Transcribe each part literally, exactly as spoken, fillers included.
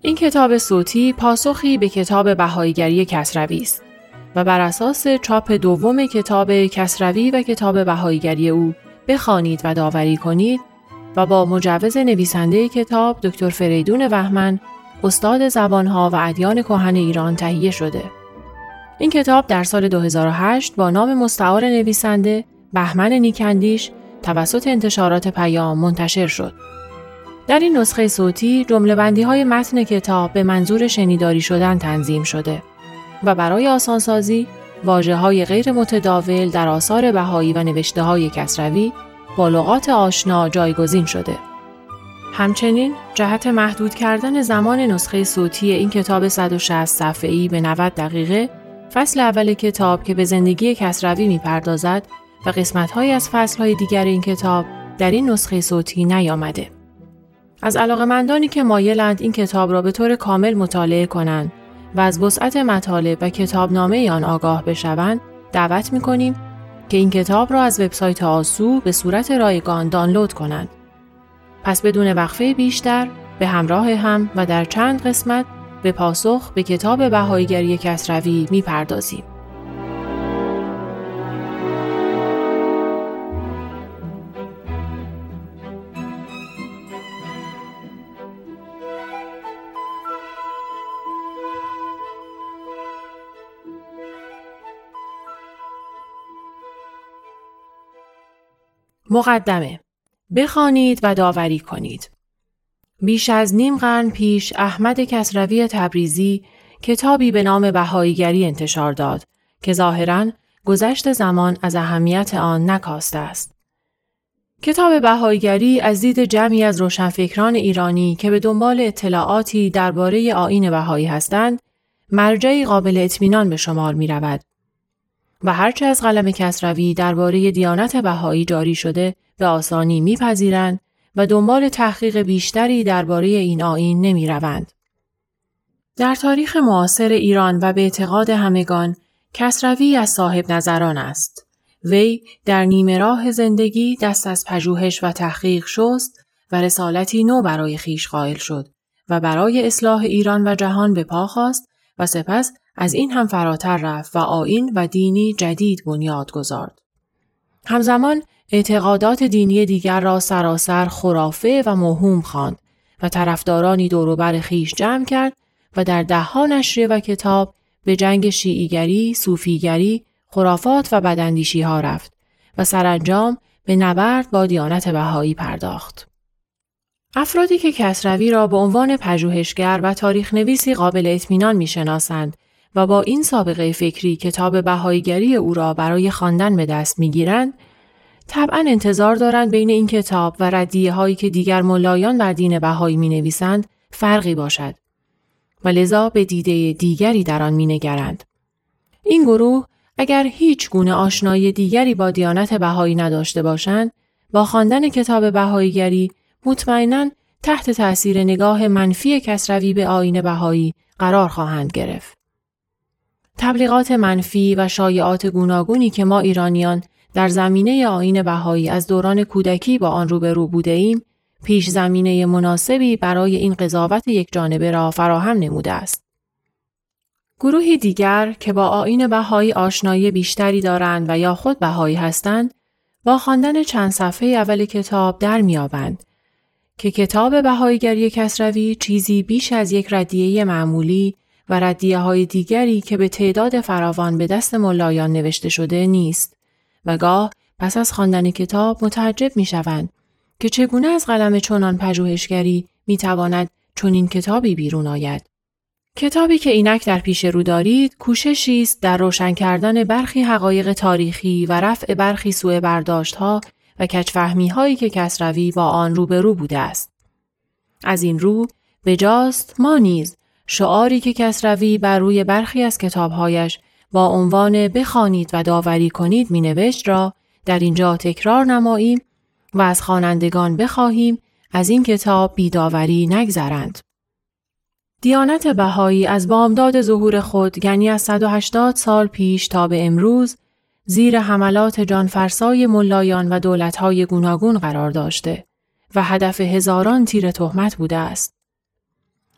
این کتاب صوتی پاسخی به کتاب بهاییگری کسروی است و بر اساس چاپ دوم کتاب کسروی و کتاب بهاییگری او بخوانید و داوری کنید و با مجوز نویسنده کتاب دکتر فریدون بهمن، استاد زبانها و ادیان کهن ایران تهیه شده. این کتاب در سال دو هزار و هشت با نام مستعار نویسنده بهمن نیک‌اندیش توسط انتشارات پیام منتشر شد. در این نسخه صوتی جمله بندی های متن کتاب به منظور شنیداری شدن تنظیم شده و برای آسانسازی واژه های غیر متداول در آثار بهایی و نوشته های کسروی با لغات آشنا جایگزین شده. همچنین جهت محدود کردن زمان نسخه صوتی این کتاب صد و شصت صفحه‌ای به نود دقیقه، فصل اول کتاب که به زندگی کسروی می‌پردازد و قسمت‌های از فصل‌های دیگر این کتاب در این نسخه صوتی نیامده. از علاقه‌مندانی که مایلند این کتاب را به طور کامل مطالعه کنند و از وسعت مطالب و کتابنامه آن آگاه بشوند، دعوت می‌کنیم که این کتاب را از وبسایت آسو به صورت رایگان دانلود کنند. پس بدون وقفه بیشتر به همراه هم و در چند قسمت به پاسخ به کتاب بهاییگری کسروی می‌پردازیم. مقدمه. بخوانید و داوری کنید. بیش از نیم قرن پیش احمد کسروی تبریزی کتابی به نام بهاییگری انتشار داد که ظاهراً گذشت زمان از اهمیت آن نکاسته است. کتاب بهاییگری از دید جمعی از روشنفکران ایرانی که به دنبال اطلاعاتی درباره آیین بهایی هستند، مرجعی قابل اطمینان به شمار می رود. و هرچه از قلم کسروی درباره دیانت بهایی جاری شده به آسانی میپذیرند و دنبال تحقیق بیشتری درباره این آیین نمی روند. در تاریخ معاصر ایران و به اعتقاد همگان، کسروی از صاحب نظران است. وی در نیمه راه زندگی دست از پژوهش و تحقیق شست و رسالتی نو برای خویش قائل شد و برای اصلاح ایران و جهان به پا خواست و سپس از این هم فراتر رفت و آیین و دینی جدید بنیاد گذارد. همزمان اعتقادات دینی دیگر را سراسر خرافه و موهوم خواند و طرفدارانی دوروبر خویش جمع کرد و در دهها نشریه و کتاب به جنگ شیعیگری، صوفیگری، خرافات و بداندیشی ها رفت و سرانجام به نبرد با دیانت بهایی پرداخت. افرادی که کسروی را به عنوان پژوهشگر و تاریخ نویسی قابل اطمینان می‌شناسند و با این سابقه فکری کتاب بهاییگری او را برای خواندن به دست می‌گیرند، طبعاً انتظار دارند بین این کتاب و ردیه هایی که دیگر ملایان بر دین بهایی می‌نویسند فرقی باشد و لذا به دیده دیگری در آن می‌نگرند. این گروه اگر هیچ گونه آشنایی دیگری با دیانت بهایی نداشته باشند، با خواندن کتاب بهاییگری مطمئناً تحت تأثیر نگاه منفی کسروی به آیین بهایی قرار خواهند گرفت. تبلیغات منفی و شایعات گوناگونی که ما ایرانیان در زمینه آیین بهایی از دوران کودکی با آن روبرو بوده ایم، پیش زمینه مناسبی برای این قضاوت یک جانبه را فراهم نموده است. گروهی دیگر که با آیین بهایی آشنایی بیشتری دارند و یا خود بهایی هستند، با خواندن چند صفحه اول کتاب در می‌یابند که کتاب بهاییگری کسروی چیزی بیش از یک ردیه معمولی و ردیه‌های دیگری که به تعداد فراوان به دست ملایان نوشته شده نیست و گاه پس از خواندن کتاب متعجب می‌شوند که چگونه از قلم چنان پژوهشگری می‌تواند چنین کتابی بیرون آید. کتابی که اینک در پیش رو دارید کوششی است در روشن کردن برخی حقایق تاریخی و رفع برخی سوء برداشت‌ها و کج‌فهمی‌هایی که کسروی با آن روبرو بوده است. از این رو بجاست ما نیز شعاری که کسروی بر روی برخی از کتاب‌هایش با عنوان بخوانید و داوری کنید می‌نوشت را در اینجا تکرار نماییم و از خوانندگان بخواهیم از این کتاب بی‌داوری نگذرند. دیانت بهایی از بامداد ظهور خود، یعنی از صد و هشتاد سال پیش تا به امروز، زیر حملات جانفرسای ملایان و دولت‌های گوناگون قرار داشته و هدف هزاران تیر تهمت بوده است.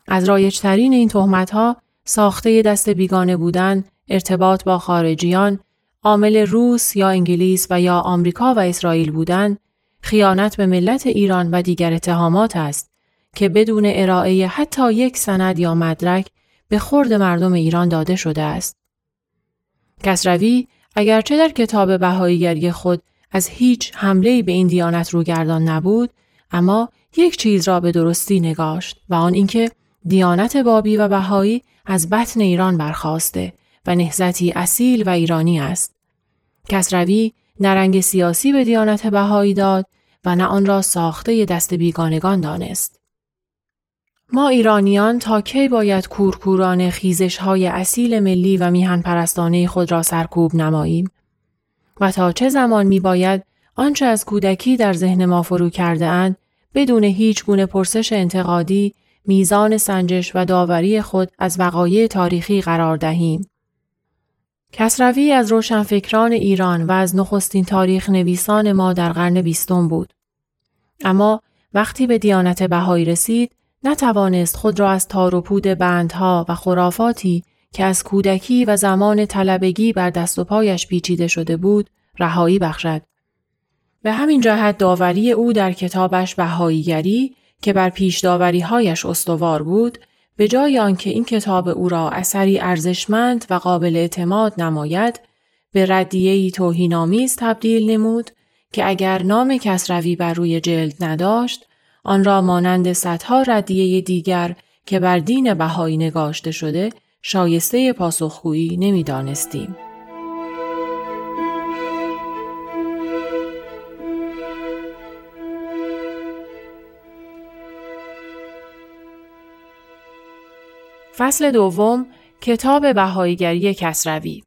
از رایج‌ترین این تهمت‌ها ساخته دست بیگانه بودن، ارتباط با خارجیان، عامل روس یا انگلیس و یا آمریکا و اسرائیل بودن، خیانت به ملت ایران و دیگر اتهامات است که بدون ارائه حتی یک سند یا مدرک به خورد مردم ایران داده شده است. کسروی اگرچه در کتاب بهاییگری خود از هیچ حمله‌ای به این دیانت روگردان نبود، اما یک چیز را به درستی نگاشت و آن اینکه دیانت بابی و بهایی از بطن ایران برخاسته و نهضتی اصیل و ایرانی است. کسروی نه رنگ سیاسی به دیانت بهایی داد و نه آن را ساخته دست بیگانگان دانست. ما ایرانیان تا کی باید کورکورانه خیزش‌های اصیل ملی و میهن پرستانه خود را سرکوب نماییم؟ و تا چه زمان می باید آنچه از کودکی در ذهن ما فرو کرده اند بدون هیچ گونه پرسش انتقادی میزان سنجش و داوری خود از وقایع تاریخی قرار دهیم؟ کسروی از روشنفکران ایران و از نخستین تاریخ نویسان ما در قرن بیستم بود. اما وقتی به دیانت بهایی رسید، نتوانست خود را از تار و پود بندها و خرافاتی که از کودکی و زمان طلبگی بر دست و پایش پیچیده شده بود، رهایی بخشد. به همین جهت داوری او در کتابش بهاییگری که بر پیش داوری‌هایش استوار بود، به جای آنکه این کتاب او را اثری ارزشمند و قابل اعتماد نماید، به ردیه‌ای توهین‌آمیز تبدیل نمود که اگر نام کسروی بر روی جلد نداشت، آن را مانند صدها ردیه دیگر که بر دین بهایی نگاشته شده، شایسته پاسخگویی نمی‌دانستیم. فصل دوم، کتاب بهاییگری کسروی.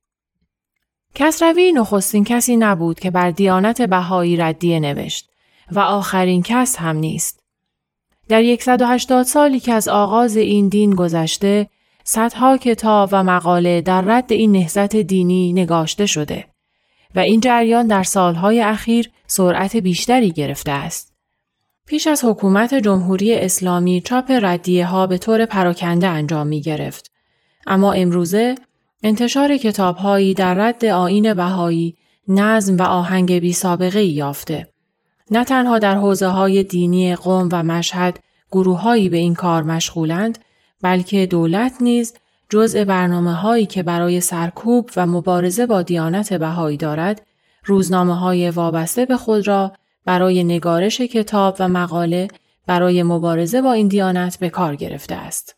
کسروی نخستین کسی نبود که بر دیانت بهایی ردیه نوشت و آخرین کس هم نیست. در صد و هشتاد سالی که از آغاز این دین گذشته، صدها کتاب و مقاله در رد این نهضت دینی نگاشته شده و این جریان در سالهای اخیر سرعت بیشتری گرفته است. پیش از حکومت جمهوری اسلامی چاپ ردیه ها به طور پراکنده انجام می گرفت. اما امروزه انتشار کتاب هایی در رد آیین بهایی نظم و آهنگ بی سابقه یافته. نه تنها در حوزه های دینی قم و مشهد گروه هایی به این کار مشغولند، بلکه دولت نیز جزء برنامه هایی که برای سرکوب و مبارزه با دیانت بهایی دارد، روزنامه های وابسته به خود را برای نگارش کتاب و مقاله برای مبارزه با این دیانت به کار گرفته است.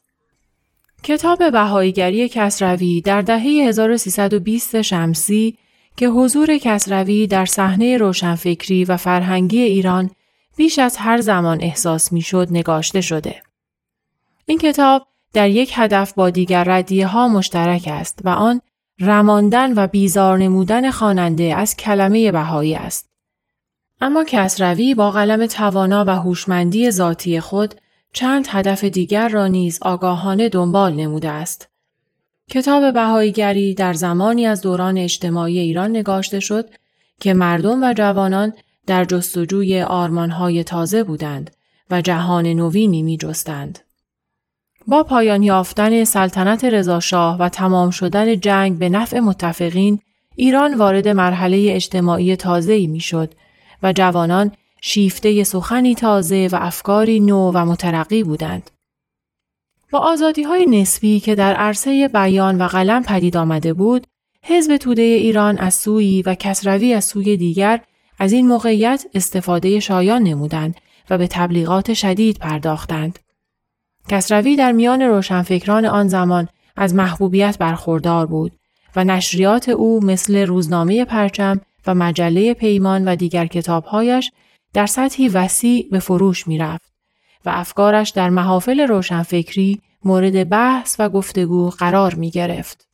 کتاب بهاییگری کسروی در دهه هزار و سیصد و بیست شمسی که حضور کسروی در صحنه روشنفکری و فرهنگی ایران بیش از هر زمان احساس می‌شد نگاشته شده. این کتاب در یک هدف با دیگر ردیه ها مشترک است و آن رماندن و بیزار نمودن خواننده از کلمه بهایی است. اما کسروی با قلم توانا و هوشمندی ذاتی خود چند هدف دیگر را نیز آگاهانه دنبال نموده است. کتاب بهاییگری در زمانی از دوران اجتماعی ایران نگاشته شد که مردم و جوانان در جستجوی آرمان‌های تازه بودند و جهان نوینی می‌جستند. با پایان یافتن سلطنت رضاشاه و تمام شدن جنگ به نفع متفقین، ایران وارد مرحله اجتماعی تازه‌ای می‌شد و جوانان شیفته سخنی تازه و افکاری نو و مترقی بودند. با آزادی‌های نسبی که در عرصه بیان و قلم پدید آمده بود، حزب توده ایران از سویی و کسروی از سوی دیگر از این موقعیت استفاده شایان نمودند و به تبلیغات شدید پرداختند. کسروی در میان روشنفکران آن زمان از محبوبیت برخوردار بود و نشریات او مثل روزنامه پرچم و مجله پیمان و دیگر کتابهایش در سطحی وسیع به فروش می رفت و افکارش در محافل روشنفکری مورد بحث و گفتگو قرار می گرفت.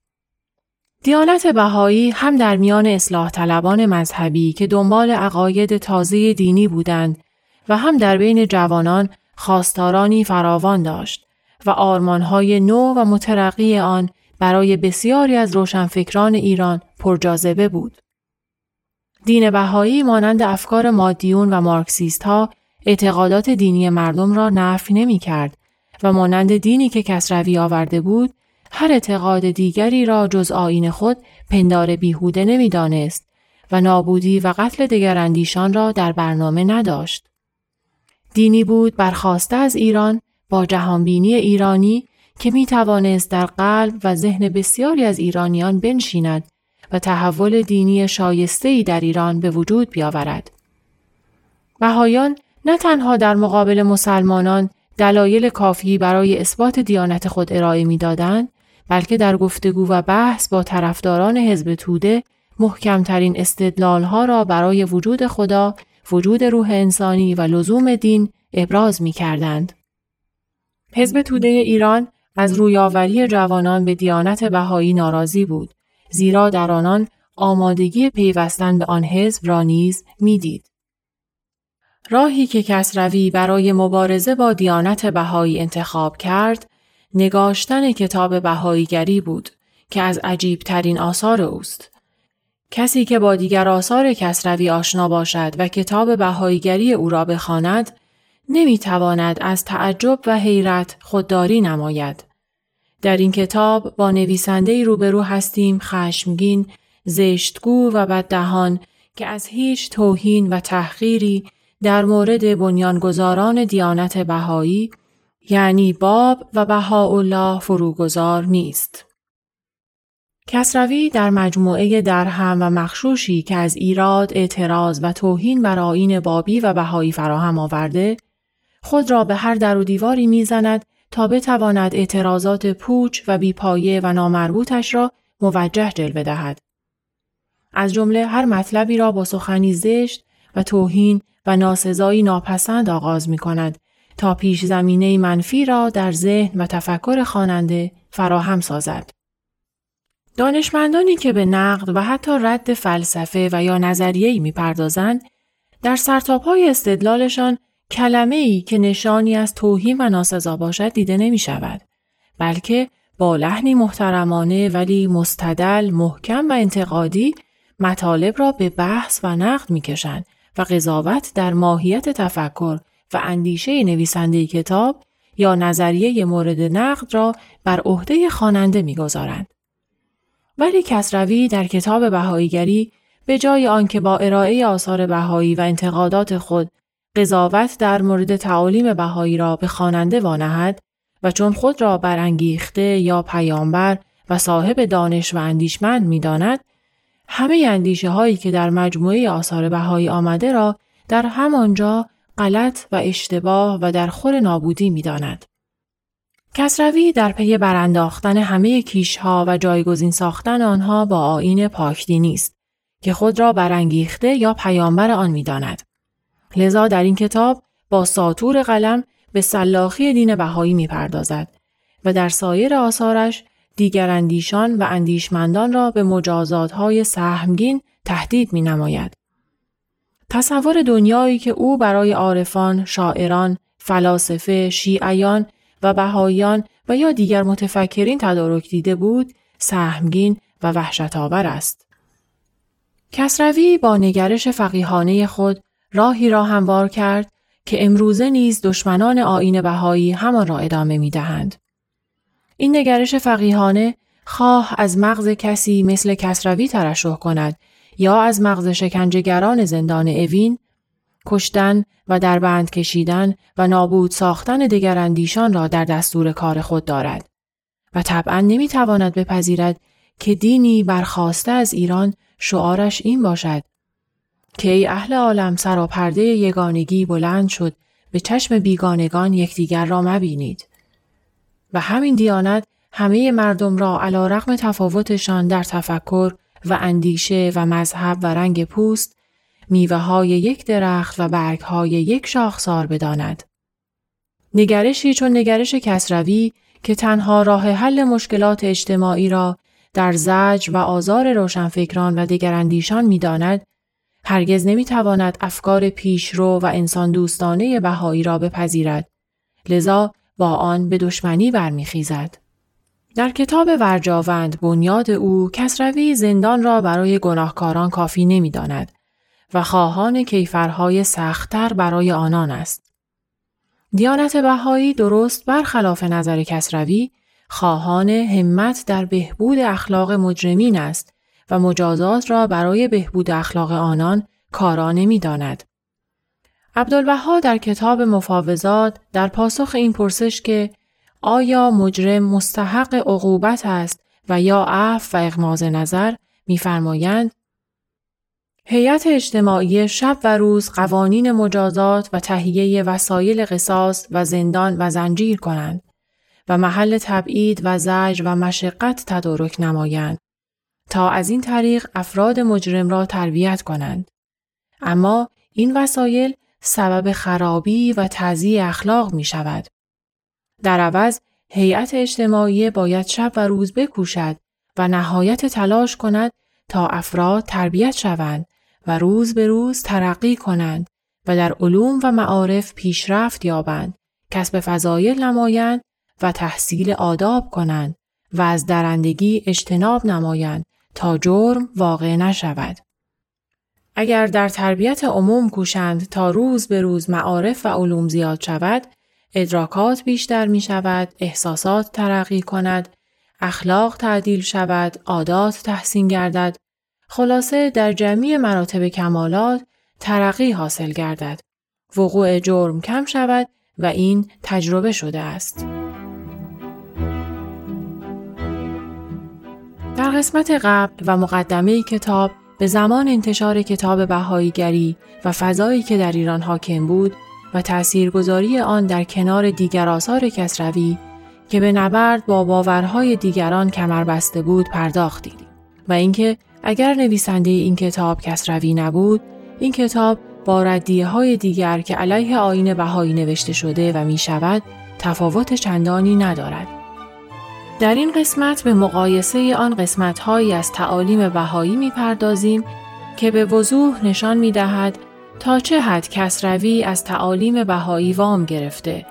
دیانت بهایی هم در میان اصلاح طلبان مذهبی که دنبال عقاید تازه دینی بودند و هم در بین جوانان خواستارانی فراوان داشت و آرمانهای نو و مترقی آن برای بسیاری از روشنفکران ایران پرجاذبه بود. دین بهایی مانند افکار مادیون و مارکسیست ها اعتقادات دینی مردم را نفی نمی کرد و مانند دینی که کسروی آورده بود، هر اعتقاد دیگری را جز آیین خود پندار بیهوده نمی دانست و نابودی و قتل دگراندیشان را در برنامه نداشت. دینی بود برخاسته از ایران با جهانبینی ایرانی که می توانست در قلب و ذهن بسیاری از ایرانیان بنشیند و تحول دینی شایسته‌ای در ایران به وجود بیاورد. بهائیان نه تنها در مقابل مسلمانان دلایل کافی برای اثبات دیانت خود ارائه می‌دادند، بلکه در گفتگو و بحث با طرفداران حزب توده محکمترین استدلال‌ها را برای وجود خدا، وجود روح انسانی و لزوم دین ابراز می‌کردند. حزب توده ایران از رویاوری جوانان به دیانت بهایی ناراضی بود، زیرا در آنان آمادگی پیوستن به آن حزب را نیز می‌دید. راهی که کسروی برای مبارزه با دیانت بهایی انتخاب کرد، نگاشتن کتاب بهاییگری بود که از عجیب‌ترین آثار اوست. کسی که با دیگر آثار کسروی آشنا باشد و کتاب بهاییگری او را بخواند، نمی‌تواند از تعجب و حیرت خودداری نماید. در این کتاب با نویسنده‌ای روبرو هستیم خشمگین، زشتگو و بددهان که از هیچ توهین و تحقیری در مورد بنیانگذاران دیانت بهایی یعنی باب و بهاءالله فروگذار نیست. کسروی در مجموعه درهم و مغشوشی که از ایراد، اعتراض و توهین بر آیین بابی و بهایی فراهم آورده، خود را به هر در و دیواری می‌زند تا بتواند اعتراضات پوچ و بیپایه و نامربوطش را موجه جلوه دهد. از جمله هر مطلبی را با سخنی زشت و توهین و ناسزایی ناپسند آغاز می کند تا پیش زمینه منفی را در ذهن و تفکر خواننده فراهم سازد. دانشمندانی که به نقد و حتی رد فلسفه و یا نظریه‌ای می‌پردازند، در سرتاپای استدلالشان کلمه‌ای که نشانی از توهین و ناسزا باشد دیده نمی‌شود، بلکه با لحنی محترمانه ولی مستدل، محکم و انتقادی مطالب را به بحث و نقد می‌کشند و قضاوت در ماهیت تفکر و اندیشه نویسنده کتاب یا نظریه مورد نقد را بر عهده خواننده می‌گذارند. ولی کسروی در کتاب بهاییگری به جای آنکه با ارائه آثار بهایی و انتقادات خود قضاوت در مورد تعالیم بهایی را به خواننده وانهد و چون خود را برانگیخته یا پیامبر و صاحب دانش و اندیشمند می‌داند، همه اندیشه هایی که در مجموعه آثار بهایی آمده را در همانجا غلط و اشتباه و در خور نابودی می‌داند. کسروی در پی برانداختن همه کیش‌ها و جایگزین ساختن آنها با آیین پاکدینی است که خود را برانگیخته یا پیامبر آن می‌داند. لذا در این کتاب با ساطور قلم به سلاخی دین بهایی می‌پردازد و در سایر آثارش دیگر اندیشان و اندیشمندان را به مجازات‌های سهمگین تهدید می‌نماید. تصور دنیایی که او برای عارفان، شاعران، فلاسفه، شیعیان و بهائیان و یا دیگر متفکرین تدارک دیده بود، سهمگین و وحشت‌آور است. کسروی با نگرش فقیهانه خود راهی را هموار کرد که امروزه نیز دشمنان آیین بهایی همان را ادامه می‌دهند. این نگرش فقیهانه خواه از مغز کسی مثل کسروی ترشح کند یا از مغز شکنجهگران زندان اوین، کشتن و در بند کشیدن و نابود ساختن دگراندیشان را در دستور کار خود دارد و طبعاً نمی‌تواند بپذیرد که دینی برخاسته از ایران شعارش این باشد که ای اهل عالم سراپرده یگانگی بلند شد، به چشم بیگانگان یکدیگر را مبینید. و همین دیانت همه مردم را علی رغم تفاوتشان در تفکر و اندیشه و مذهب و رنگ پوست، میوه های یک درخت و برگ های یک شاخسار بداند. نگرشی چون نگرش کسروی که تنها راه حل مشکلات اجتماعی را در زجر و آزار روشنفکران و دگراندیشان می‌داند، هرگز نمی‌تواند افکار پیشرو و انسان دوستانه بهایی را بپذیرد، لذا با آن به دشمنی برمیخیزد. در کتاب ورجاوند بنیاد او، کسروی زندان را برای گناهکاران کافی نمی‌داند و خواهان کیفرهای سخت‌تر برای آنان است. دیانت بهایی درست برخلاف نظر کسروی خواهان همت در بهبود اخلاق مجرمین است و مجازات را برای بهبود اخلاق آنان کارا نمی‌داند. عبدالبها در کتاب مفاوضات در پاسخ این پرسش که آیا مجرم مستحق عقوبت است و یا عفو و اغماض نظر می‌فرمایند هیئت اجتماعی شب و روز قوانین مجازات و تهیه وسایل قصاص و زندان و زنجیر کنند و محل تبعید و زجر و مشقت تدارک نمایند تا از این طریق افراد مجرم را تربیت کنند. اما این وسایل سبب خرابی و تضییع اخلاق می شود. در عوض هیئت اجتماعی باید شب و روز بکوشد و نهایت تلاش کند تا افراد تربیت شوند و روز به روز ترقی کنند و در علوم و معارف پیشرفت یابند، کسب فضایل نمایند و تحصیل آداب کنند و از درندگی اجتناب نمایند تا جرم واقع نشود. اگر در تربیت عموم کوشند تا روز به روز معارف و علوم زیاد شود، ادراکات بیشتر می شود، احساسات ترقی کند، اخلاق تعدیل شود، عادات تحسین گردد، خلاصه در جمعی مراتب کمالات ترقی حاصل گردد، وقوع جرم کم شود و این تجربه شده است. در قسمت قبل و مقدمه کتاب به زمان انتشار کتاب بهاییگری و فضایی که در ایران حاکم بود و تأثیرگذاری آن در کنار دیگر آثار کسروی که به نبرد با باورهای دیگران کمر بسته بود پرداختیم و اینکه اگر نویسنده این کتاب کسروی نبود، این کتاب با ردیه‌های دیگر که علیه آیین بهایی نوشته شده و می شود تفاوت چندانی ندارد. در این قسمت به مقایسه آن قسمت‌هایی از تعالیم بهایی می‌پردازیم که به وضوح نشان می‌دهد تا چه حد کسروی از تعالیم بهایی وام گرفته.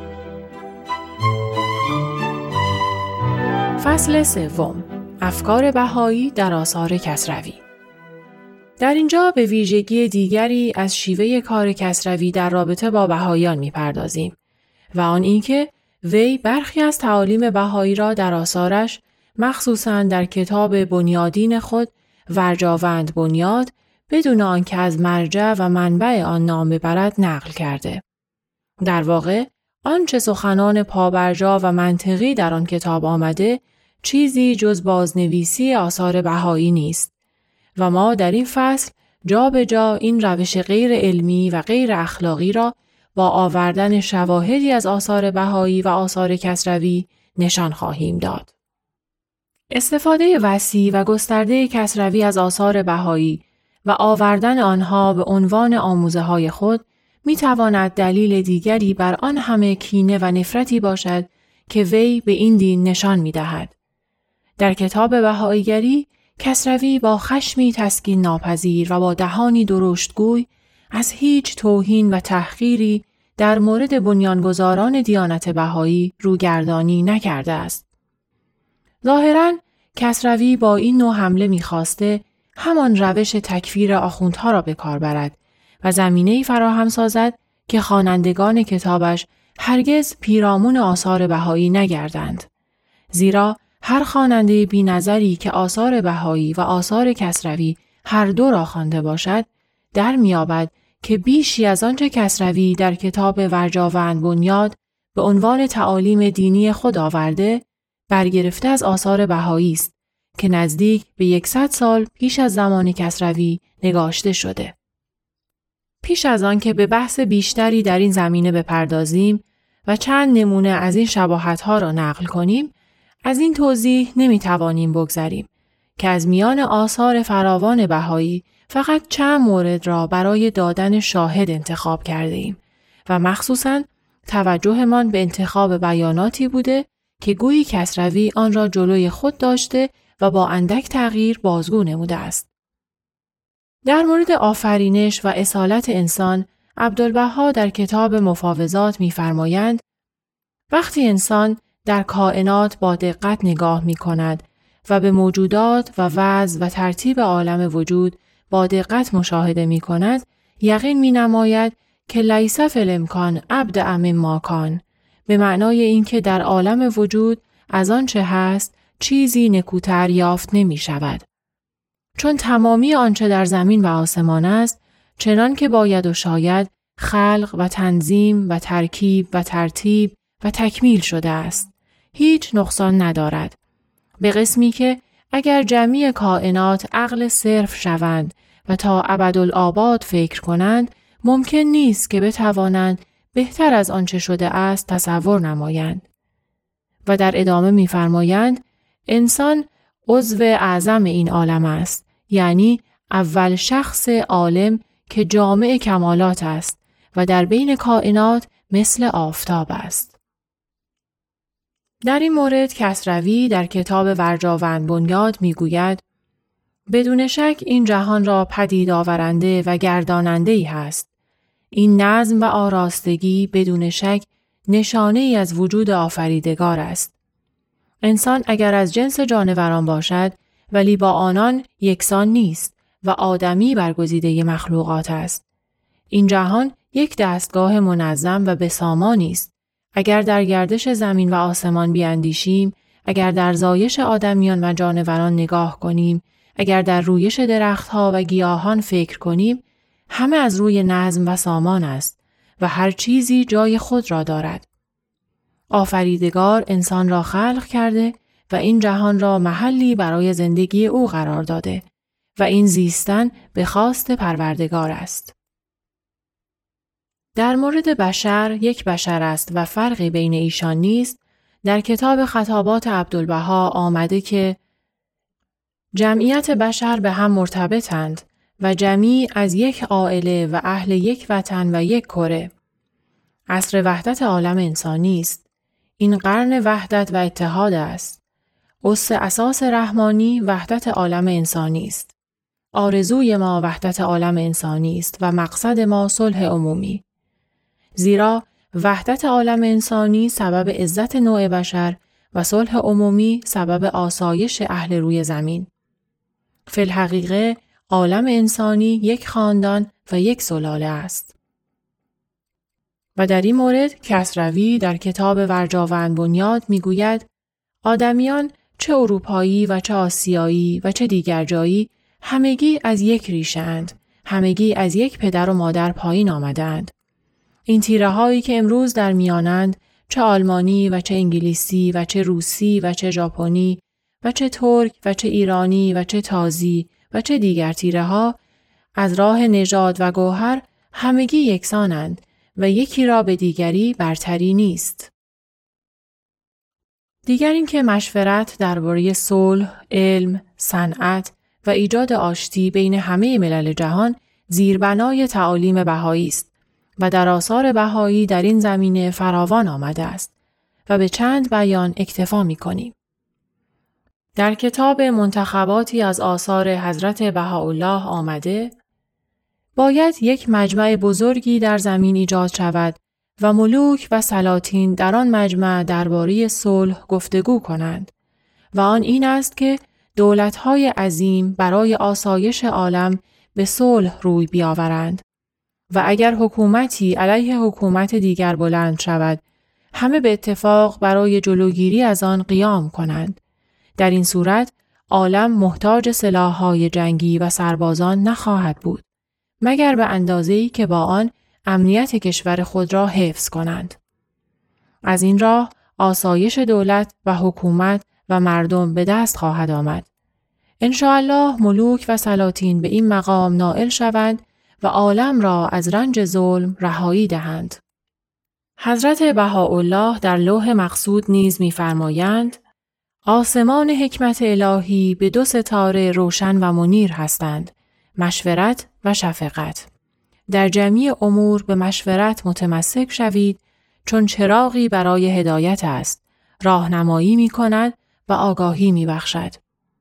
فصل سوم، افکار بهایی در آثار کسروی. در اینجا به ویژگی دیگری از شیوه کار کسروی در رابطه با بهاییان می‌پردازیم و آن اینکه وی برخی از تعالیم بهایی را در آثارش مخصوصاً در کتاب بنیادین خود ورجاوند بنیاد بدون آنکه از مرجع و منبع آن نام ببرد نقل کرده. در واقع آنچه سخنان پابرجا و منطقی در آن کتاب آمده چیزی جز بازنویسی آثار بهایی نیست و ما در این فصل جا به جا این روش غیر علمی و غیر اخلاقی را با آوردن شواهدی از آثار بهایی و آثار کسروی نشان خواهیم داد. استفاده وسیع و گسترده کسروی از آثار بهایی و آوردن آنها به عنوان آموزه‌های خود می تواند دلیل دیگری بر آن همه کینه و نفرتی باشد که وی به این دین نشان می دهد. در کتاب بهاییگری کسروی با خشمی تسکین ناپذیر و با دهانی درشتگوی از هیچ توهین و تحقیری در مورد بنیانگذاران دیانت بهایی روگردانی نکرده است. ظاهراً کسروی با این نوع حمله می‌خواسته همان روش تکفیر آخوندها را به کار برد و زمینه‌ای فراهم سازد که خوانندگان کتابش هرگز پیرامون آثار بهایی نگردند. زیرا هر خواننده بی‌نظری که آثار بهایی و آثار کسروی هر دو را خوانده باشد، در می‌یابد که بیشی از آنچه کسروی در کتاب ورجاوند بنیاد به عنوان تعالیم دینی خود آورده، برگرفته از آثار بهایی است که نزدیک به یکصد سال پیش از زمان کسروی نگاشته شده. پیش از آن که به بحث بیشتری در این زمینه بپردازیم و چند نمونه از این شباهت‌ها را نقل کنیم، از این توضیح نمی‌توانیم بگذریم که از میان آثار فراوان بهایی فقط چند مورد را برای دادن شاهد انتخاب کرده ایم و مخصوصاً توجهمان به انتخاب بیاناتی بوده که گویی کسروی آن را جلوی خود داشته و با اندک تغییر بازگو نموده است. در مورد آفرینش و اصالت انسان، عبدالبها در کتاب مفاوضات می‌فرمایند وقتی انسان در کائنات با دقت نگاه می‌کند و به موجودات و وضع و ترتیب عالم وجود با دقت مشاهده می‌کند، یقین می‌نماید که لیس فی الامکان ابدع مما کان، به معنای اینکه در عالم وجود از آن چه هست چیزی نکوتر یافت نمی شود. چون تمامی آنچه در زمین و آسمان است، چنان که باید و شاید خلق و تنظیم و ترکیب و ترتیب و تکمیل شده است. هیچ نقصان ندارد. به قسمی که اگر جمعی کائنات عقل صرف شوند و تا ابدالآباد فکر کنند، ممکن نیست که بتوانند بهتر از آنچه شده است تصور نمایند. و در ادامه می‌فرمایند انسان عضو اعظم این عالم است، یعنی اول شخص عالم که جامع کمالات است و در بین کائنات مثل آفتاب است. در این مورد کسروی در کتاب ورجاوند بنیاد میگوید بدون شک این جهان را پدید آورنده و گرداننده ای هست. این نظم و آراستگی بدون شک نشانه ای از وجود آفریدگار است. انسان اگر از جنس جانوران باشد ولی با آنان یکسان نیست و آدمی برگزیده مخلوقات است. این جهان یک دستگاه منظم و بسامانی است. اگر در گردش زمین و آسمان بیاندیشیم، اگر در زایش آدمیان و جانوران نگاه کنیم، اگر در رویش درختها و گیاهان فکر کنیم، همه از روی نظم و سامان است و هر چیزی جای خود را دارد. آفریدگار انسان را خلق کرده و این جهان را محلی برای زندگی او قرار داده و این زیستن به خواست پروردگار است. در مورد بشر یک بشر است و فرقی بین ایشان نیست. در کتاب خطابات عبدالبها آمده که جمعیت بشر به هم مرتبطند و جمیع از یک عائله و اهل یک وطن و یک کره. عصر وحدت عالم انسانی است. این قرن وحدت و اتحاد است. اصل اساس رحمانی وحدت عالم انسانی است. آرزوی ما وحدت عالم انسانی است و مقصد ما صلح عمومی. زیرا وحدت عالم انسانی سبب عزت نوع بشر و صلح عمومی سبب آسایش اهل روی زمین. فی الحقیقه عالم انسانی یک خاندان و یک سلاله است. و در این مورد کسروی در کتاب ورجاوند بنیاد میگوید آدمیان چه اروپایی و چه آسیایی و چه دیگر جایی همگی از یک ریشه اند، همگی از یک پدر و مادر پایین آمدند. این تیره هایی که امروز در میانند، چه آلمانی و چه انگلیسی و چه روسی و چه ژاپنی و چه ترک و چه ایرانی و چه تازی و چه دیگر تیره ها، از راه نژاد و گوهر همگی یکسانند و یکی را به دیگری برتری نیست. دیگر این که مشورت درباره صلح، علم، صنعت و ایجاد آشتی بین همه ملل جهان زیربنای تعالیم بهایی است و در آثار بهایی در این زمینه فراوان آمده است و به چند بیان اکتفا می‌کنیم. در کتاب منتخباتی از آثار حضرت بهاءالله آمده باید یک مجمع بزرگی در زمین ایجاد شود و ملوک و سلاطین در آن مجمع درباره صلح گفتگو کنند و آن این است که دولت‌های عظیم برای آسایش عالم به صلح روی بیاورند و اگر حکومتی علیه حکومت دیگر بلند شود همه به اتفاق برای جلوگیری از آن قیام کنند. در این صورت عالم محتاج سلاح‌های جنگی و سربازان نخواهد بود مگر به اندازه‌ای که با آن امنیت کشور خود را حفظ کنند. از این راه آسایش دولت و حکومت و مردم به دست خواهد آمد. انشاءالله ملوک و سلاطین به این مقام نائل شوند و عالم را از رنج ظلم رهایی دهند. حضرت بهاءالله در لوح مقصود نیز می‌فرمایند آسمان حکمت الهی به دو ستاره روشن و منیر هستند، مشورت و شفقت. در جمیع امور به مشورت متمسک شوید چون چراغی برای هدایت است، راهنمایی می کند و آگاهی می بخشد.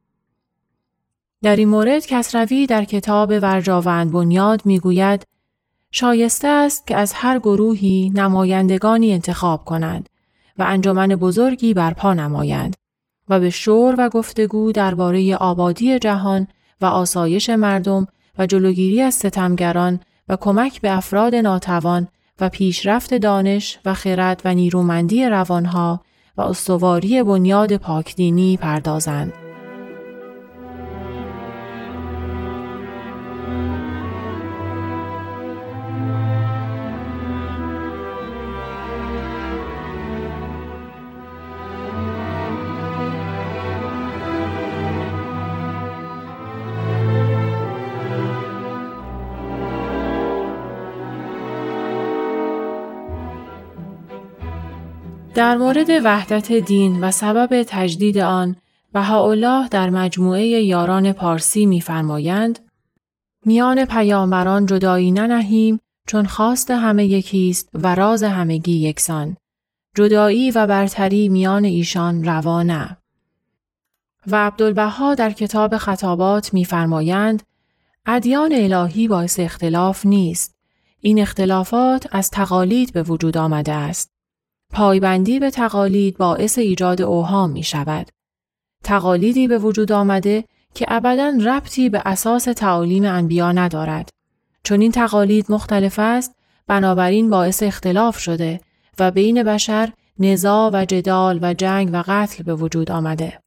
در این مورد کسروی در کتاب ورجاوند بنیاد می گوید شایسته است که از هر گروهی نمایندگانی انتخاب کنند و انجمن بزرگی برپا نمایند و به شور و گفتگو درباره آبادی جهان و آسایش مردم و جلوگیری از ستمگران و کمک به افراد ناتوان و پیشرفت دانش و خرد و نیرومندی روانها و استواری بنیاد پاکدینی پردازند. در مورد وحدت دین و سبب تجدید آن، بهاءالله در مجموعه یاران پارسی می‌فرمایند: میان پیامبران جدایی ننهیم چون خواست همه یکیست و راز همگی یکسان. جدایی و برتری میان ایشان روا نه. و عبدالبها در کتاب خطابات می‌فرمایند: ادیان الهی باعث اختلاف نیست. این اختلافات از تقالید به وجود آمده است. پایبندی به تقالید باعث ایجاد اوهام می شود. تقالیدی به وجود آمده که ابداً ربطی به اساس تعالیم انبیا ندارد. چون این تقالید مختلف است، بنابراین باعث اختلاف شده و بین بشر نزاع و جدال و جنگ و قتل به وجود آمده.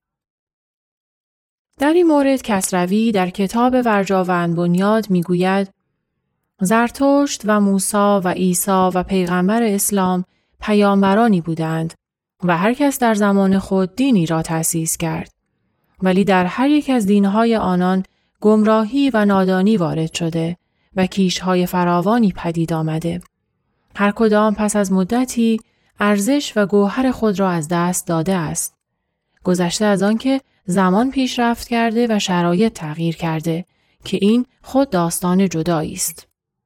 در این مورد کسروی در کتاب ورجاوند بنیاد می گوید: زرتشت و موسی و عیسی و پیغمبر اسلام پیامبرانی بودند و هر کس در زمان خود دینی را تأسیس کرد. ولی در هر یک از دینهای آنان گمراهی و نادانی وارد شده و کیشهای فراوانی پدید آمده. هر کدام پس از مدتی ارزش و گوهر خود را از دست داده است. گذشته از آن که زمان پیشرفت کرده و شرایط تغییر کرده که این خود داستان جدایی است.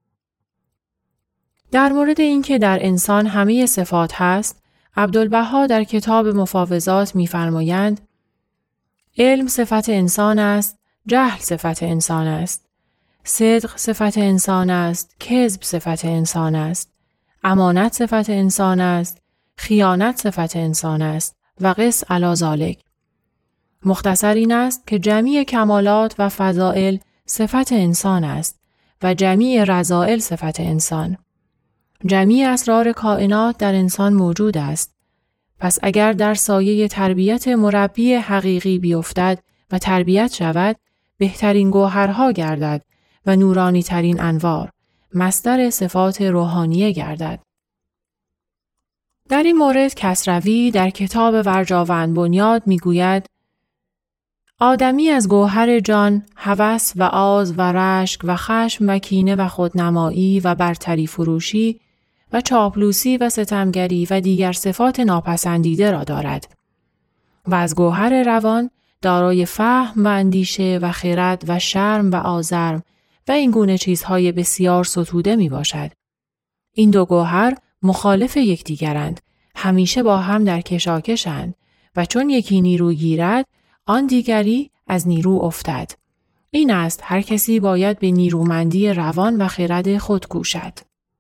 در مورد اینکه در انسان همه صفات هست، عبدالبها در کتاب مفاوضات می‌فرمایند: علم صفت انسان است، جهل صفت انسان است، صدق صفت انسان است، کذب صفت انسان است، امانت صفت انسان است، خیانت صفت انسان است و قس علی ذالک. مختصر این است که جمیع کمالات و فضائل صفت انسان است و جمیع رذائل صفت انسان. جمیع اسرار کائنات در انسان موجود است. پس اگر در سایه تربیت مربی حقیقی بیفتد و تربیت شود، بهترین گوهرها گردد و نورانی ترین انوار، مصدر صفات روحانیه گردد. در این مورد کسروی در کتاب ورجاوند بنیاد می گوید: آدمی از گوهر جان، هوس و آز و رشک و خشم و کینه و خودنمایی و برتری فروشی و چاپلوسی و ستمگری و دیگر صفات ناپسندیده را دارد و از گوهر روان دارای فهم و اندیشه و خرد و شرم و آزرم و این گونه چیزهای بسیار ستوده می باشد. این دو گوهر مخالف یکدیگرند، همیشه با هم در کشاکشند و چون یکی نیرو گیرد، آن دیگری از نیرو افتد. این است هر کسی باید به نیرومندی روان و خرد خود کوشد.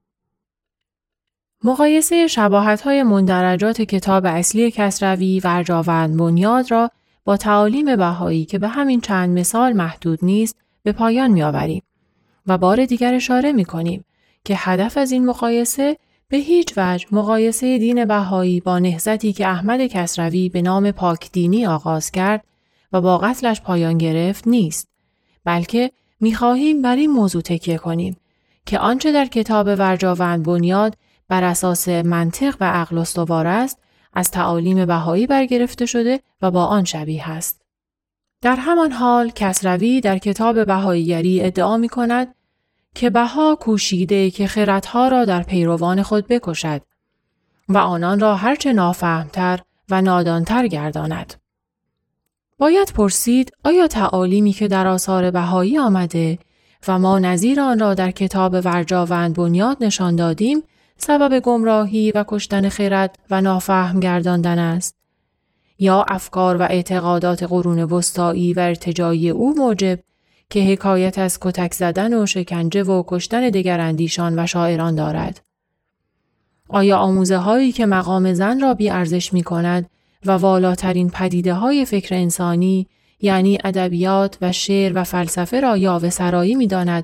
مقایسه شباهت‌های مندرجات کتاب اصلی کسروی ورجاوند بنیاد را با تعالیم بهایی که به همین چند مثال محدود نیست به پایان می‌آوریم و بار دیگر اشاره می‌کنیم که هدف از این مقایسه به هیچ وجه مقایسه دین بهایی با نهضتی که احمد کسروی به نام پاک دینی آغاز کرد و با قتلش پایان گرفت نیست، بلکه می‌خواهیم بر این موضوع تکیه کنیم که آنچه در کتاب ورجاوند بنیاد بر اساس منطق و عقل استوار است، از تعالیم بهایی برگرفته شده و با آن شبیه است. در همان حال کسروی در کتاب بهاییگری ادعا می کند که بها کوشیده که خردها را در پیروان خود بکشد و آنان را هرچه نافهمتر و نادانتر گرداند. باید پرسید آیا تعالیمی که در آثار بهایی آمده و ما نظیر آن را در کتاب ورجاوند بنیاد نشان دادیم سبب گمراهی و کشتن خرد و نافهم گرداندن است؟ یا افکار و اعتقادات قرون وسطایی و ارتجاعی او موجب که حکایت از کتک زدن و شکنجه و کشتن دگراندیشان و شاعران دارد؟ آیا آموزه هایی که مقام زن را بی ارزش می کند و والاترین پدیده های فکر انسانی یعنی ادبیات و شعر و فلسفه را یاوه سرایی می داند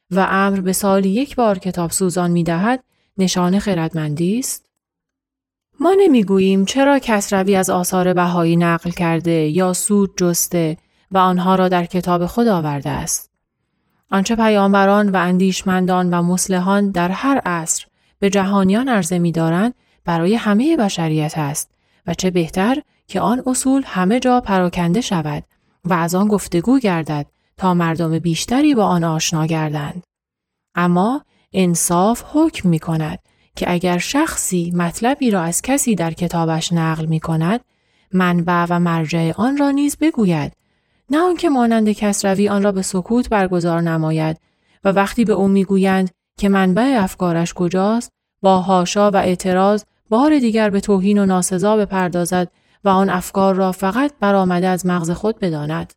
و امر به سالی یک بار کتاب سوزان می دهد نشان خردمندی است؟ ما نمیگوییم چرا کسروی از آثار بهایی نقل کرده یا سود جسته و آنها را در کتاب خود آورده است. آنچه پیامبران و اندیشمندان و مصلحان در هر عصر به جهانیان عرضه می‌دارند برای همه بشریت است و چه بهتر که آن اصول همه جا پراکنده شود و از آن گفتگو گردد تا مردم بیشتری با آن آشنا گردند. اما انصاف حکم می‌کند که اگر شخصی مطلبی را از کسی در کتابش نقل می‌کند، منبع و مرجع آن را نیز بگوید، نه آنکه مانند کسروی آن را به سکوت برگزار نماید و وقتی به او میگویند که منبع افکارش کجاست، با حاشا و اعتراض بار دیگر به توهین و ناسزا بپردازد و آن افکار را فقط برآمده از مغز خود بداند.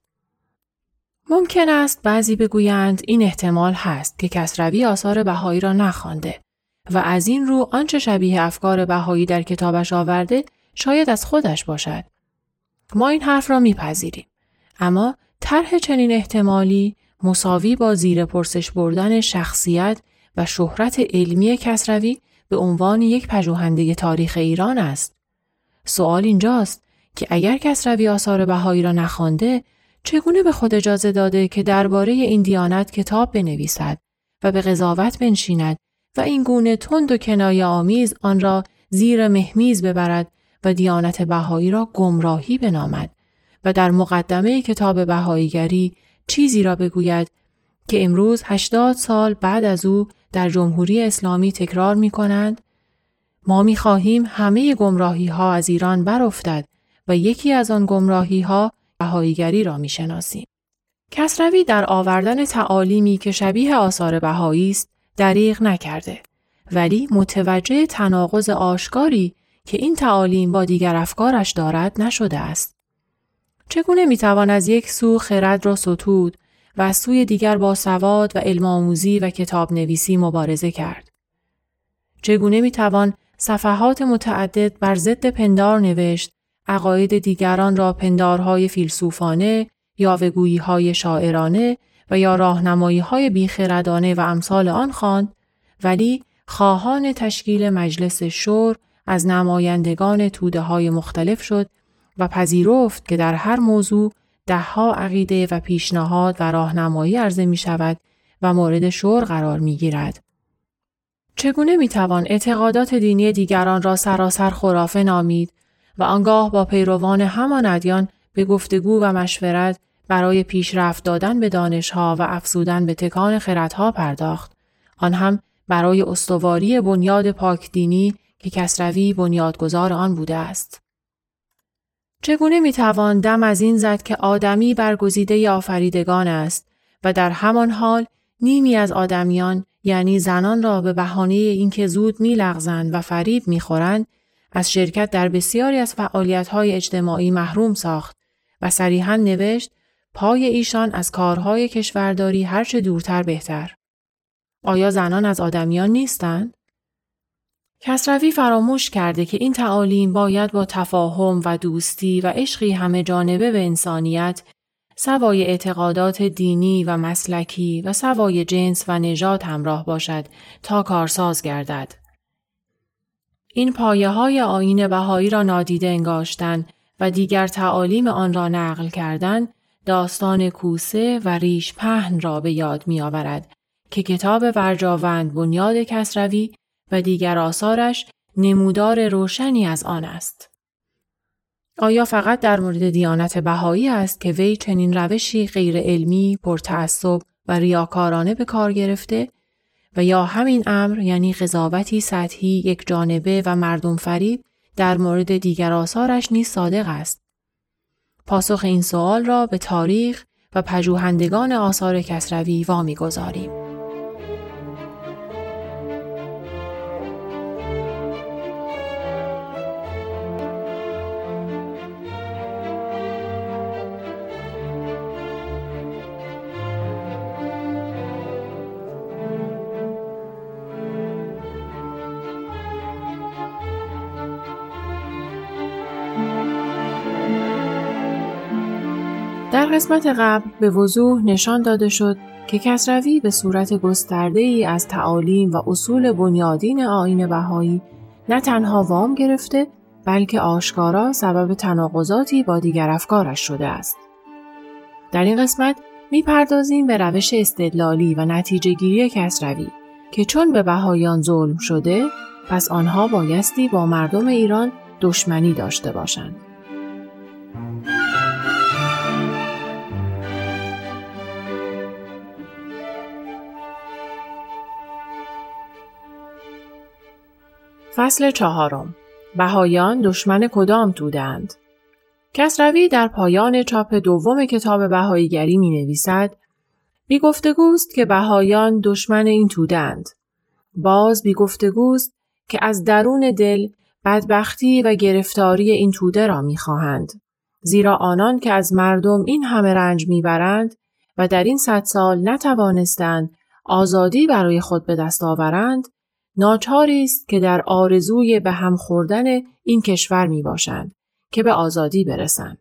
ممکن است بعضی بگویند این احتمال هست که کسروی آثار بهایی را نخوانده و از این رو آنچه شبیه افکار بهایی در کتابش آورده شاید از خودش باشد. ما این حرف را میپذیریم. اما طرح چنین احتمالی مساوی با زیر پرسش بردن شخصیت و شهرت علمی کسروی به عنوان یک پژوهنده تاریخ ایران است. سوال اینجاست که اگر کسروی آثار بهایی را نخوانده، چگونه به خود اجازه داده که درباره این دیانت کتاب بنویسد و به قضاوت بنشیند و این گونه تند و کنایه آمیز آن را زیر مهمیز ببرد و دیانت بهایی را گمراهی بنامد و در مقدمه کتاب بهاییگری چیزی را بگوید که امروز هشتاد سال بعد از او در جمهوری اسلامی تکرار می کنند؟ ما می خواهیم همه گمراهی ها از ایران برافتد و یکی از آن گمراهی ها بهاییگری را می شناسیم. کسروی در آوردن تعالیمی که شبیه آثار بهایی است دریغ نکرده، ولی متوجه تناقض آشکاری که این تعالیم با دیگر افکارش دارد نشده است. چگونه میتوان از یک سو خرد را ستود و از سوی دیگر با سواد و علم آموزی و کتاب نویسی مبارزه کرد؟ چگونه میتوان صفحات متعدد بر ضد پندار نوشت، عقاید دیگران را پندارهای فیلسوفانه، یاوه‌گویی‌های شاعرانه و یا راهنمایی‌های بیخردانه و امثال آن خواند، ولی خواهان تشکیل مجلس شور از نمایندگان توده‌های مختلف شد و پذیرفت که در هر موضوع ده‌ها عقیده و پیشنهاد و راهنمایی عرضه می شود و مورد شور قرار می گیرد. چگونه می توان اعتقادات دینی دیگران را سراسر خرافه نامید و آنگاه با پیروان همان ادیان به گفتگو و مشورت برای پیشرفت دادن به دانش‌ها و افزودن به تکان خردها پرداخت، آن هم برای استواری بنیاد پاک دینی که کسروی بنیادگذار آن بوده است. چگونه میتوان دم از این زد که آدمی برگزیده آفریدگان است و در همان حال نیمی از آدمیان یعنی زنان را به بهانه اینکه زود میلغزند و فریب میخورند از شرکت در بسیاری از فعالیت‌های اجتماعی محروم ساخت و صریحاً نوشت پای ایشان از کارهای کشورداری هرچه دورتر بهتر. آیا زنان از آدمیان نیستند؟ کسروی فراموش کرده که این تعالیم باید با تفاهم و دوستی و عشقی همه جانبه به انسانیت، سوای اعتقادات دینی و مسلکی و سوای جنس و نژاد همراه باشد تا کارساز گردد. این پایه‌های آیین بهایی را نادیده انگاشتن و دیگر تعالیم آن را نقل کردن، داستان کوسه و ریش پهن را به یاد می آورد که کتاب ورجاوند بنیاد کسروی و دیگر آثارش نمودار روشنی از آن است. آیا فقط در مورد دیانت بهایی است که وی چنین روشی غیر علمی، پرتعصب و ریاکارانه به کار گرفته و یا همین امر یعنی قضاوتی سطحی، یک جانبه و مردم فریب در مورد دیگر آثارش نیز صادق است؟ پاسخ این سوال را به تاریخ و پژوهندگان آثار کسروی وامی گذاریم. در قسمت قبل به وضوح نشان داده شد که کسروی به صورت گسترده‌ای از تعالیم و اصول بنیادین آیین بهایی نه تنها وام گرفته بلکه آشکارا سبب تناقضاتی با دیگر افکارش شده است. در این قسمت می‌پردازیم به روش استدلالی و نتیجه گیری کسروی که چون به بهاییان ظلم شده پس آنها بایستی با مردم ایران دشمنی داشته باشند. فصل چهارم. بهاییان دشمن کدام توده‌اند؟ کسروی در پایان چاپ دوم کتاب بهاییگری می نویسد: بی گفتگوست که بهاییان دشمن این توده‌اند. باز بی گفتگوست که از درون دل بدبختی و گرفتاری این توده را می خواهند. زیرا آنان که از مردم این همه رنج می برند و در این صد سال نتوانستند آزادی برای خود به دست آورند، ناچاری است که در آرزوی به هم خوردن این کشور می باشند که به آزادی برسند.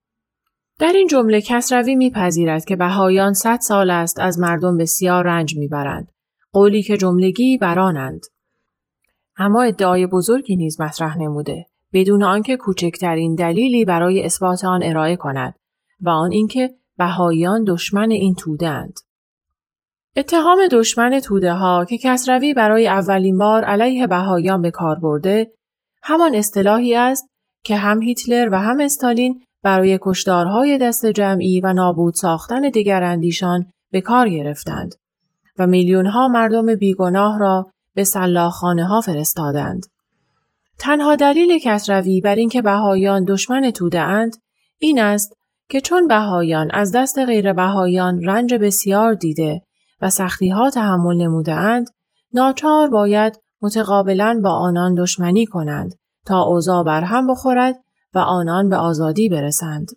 در این جمله کسروی می‌پذیرد که بهاییان صد سال است از مردم بسیار رنج می‌برند، قولی که جملگی برانند. اما ادعای بزرگی نیز مطرح نموده، بدون آنکه کوچکترین دلیلی برای اثبات آن ارائه کند و آن اینکه بهاییان دشمن این توده‌اند. اتهام دشمن توده ها که کسروی برای اولین بار علیه بهاییان به کار برده، همان اصطلاحی است که هم هیتلر و هم استالین برای کشتارهای دست جمعی و نابود ساختن دگراندیشان به کار گرفتند و میلیون‌ها مردم بیگناه را به سلاخخانه‌ها فرستادند. تنها دلیل کسروی بر اینکه بهاییان دشمن توده‌اند این است که چون بهاییان از دست غیر بهاییان رنج بسیار دیده و سختی‌ها تحمل نموده‌اند، ناچار باید متقابلاً با آنان دشمنی کنند تا اوضاع برهم بخورد و آنان به آزادی برسند.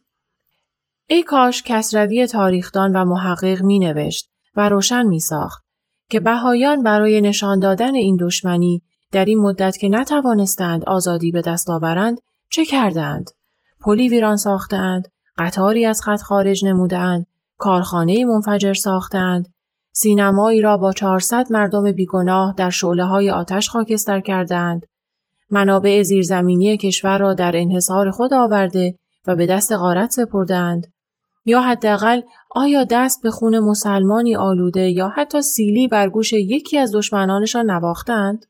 ای کاش کسروی تاریخدان و محقق می نوشت و روشن می ساخت که بهاییان برای نشان دادن این دشمنی در این مدت که نتوانستند آزادی به دست آورند چه کردند؟ پلی ویران ساختند، قطاری از خط خارج نمودند، کارخانه‌ای منفجر ساختند، سینمایی را با چهارصد مردم بیگناه در شعله‌های آتش خاکستر کردند، منابع زیرزمینی کشور را در انحصار خود آورده و به دست غارت سپردند، یا حداقل آیا دست به خون مسلمانی آلوده یا حتی سیلی بر گوش یکی از دشمنانشان نواختند؟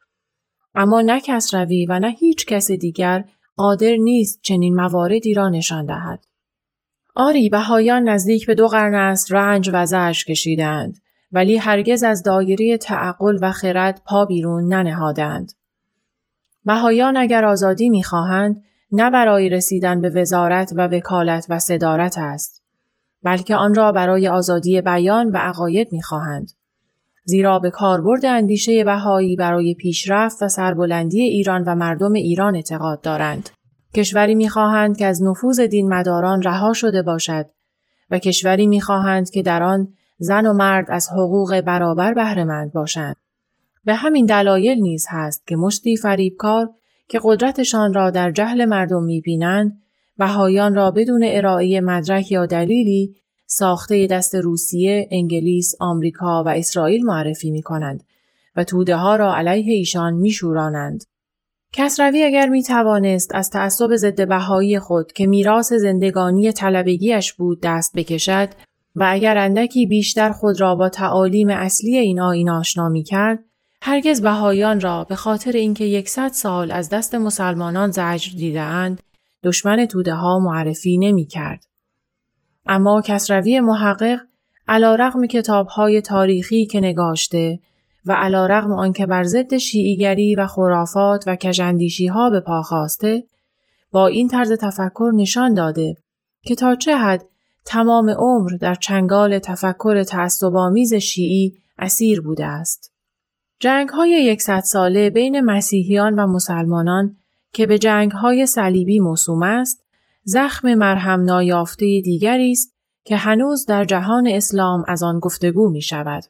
اما نه کسروی و نه هیچ کس دیگر قادر نیست چنین مواردی را نشان دهد. آری، بهاییان نزدیک به دو قرن است رنج و زجر کشیدند، ولی هرگز از دایره تعقل و خرد پا بیرون ننهادند. بهاییان اگر آزادی می‌خواهند نه برای رسیدن به وزارت و وکالت و صدارت است، بلکه آن را برای آزادی بیان و عقاید می‌خواهند. زیرا به کاربرد اندیشه بهایی برای پیشرفت و سربلندی ایران و مردم ایران اعتقاد دارند. کشوری می‌خواهند که از نفوذ دینمداران رها شده باشد و کشوری می‌خواهند که در آن زن و مرد از حقوق برابر بهره‌مند باشند. به همین دلایل نیز هست که مشتی فریبکار که قدرتشان را در جهل مردم می‌بینند، بهاییان را بدون ارائه مدرک یا دلیلی ساخته دست روسیه، انگلیس، آمریکا و اسرائیل معرفی می‌کنند و توده ها را علیه ایشان می‌شورانند. کسروی اگر می‌توانست از تعصب ضد بهایی خود که میراث زندگانی طلبگیش بود دست بکشد و اگر اندکی بیشتر خود را با تعالیم اصلی این آیین آشنا می‌کرد، هرگز بهاییان را به خاطر اینکه یکصد سال از دست مسلمانان زجر دیده‌اند، دشمن توده ها معرفی نمی کرد. اما کسروی محقق علی‌رغم کتاب‌های تاریخی که نگاشته و علی‌رغم آنکه بر ضد شیعیگری و خرافات و کژاندیشی‌ها به پا خواسته، با این طرز تفکر نشان داده که تا چه حد تمام عمر در چنگال تفکر تعصب‌آمیز شیعی اسیر بوده است. جنگ‌های یکصد ساله بین مسیحیان و مسلمانان که به جنگ‌های صلیبی موسوم است، زخم مرهم نایافته دیگری است که هنوز در جهان اسلام از آن گفتگو می‌شود.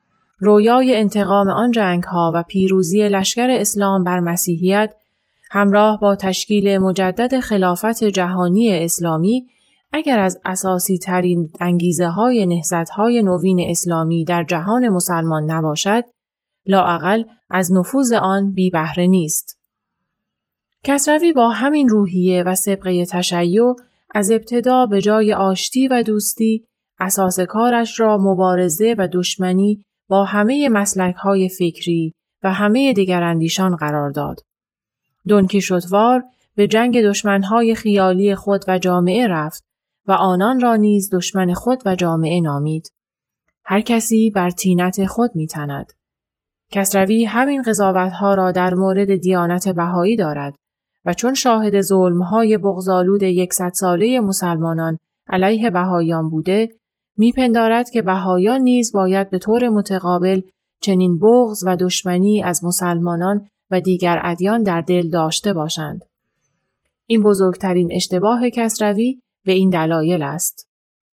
رویای انتقام آن جنگ‌ها و پیروزی لشکر اسلام بر مسیحیت همراه با تشکیل مجدد خلافت جهانی اسلامی اگر از اساسی ترین انگیزه های نهضت های نوین اسلامی در جهان مسلمان نباشد، لااقل از نفوذ آن بی بهره نیست. کسروی با همین روحیه و سابقه تشیع از ابتدا به جای آشتی و دوستی اساس کارش را مبارزه و دشمنی با همه مسلک‌های فکری و همه دگراندیشان قرار داد. دون کیشوتوار به جنگ دشمن‌های خیالی خود و جامعه رفت و آنان را نیز دشمن خود و جامعه نامید. هر کسی بر طینت خود می‌تند. کسروی همین قضاوت‌ها را در مورد دیانت بهایی دارد و چون شاهد ظلم‌های بغض‌آلود یکصد ساله مسلمانان علیه بهاییان بوده، می‌پندارد که بهاییان نیز باید به طور متقابل چنین بغض و دشمنی از مسلمانان و دیگر ادیان در دل داشته باشند. این بزرگترین اشتباه کسروی به این دلایل است.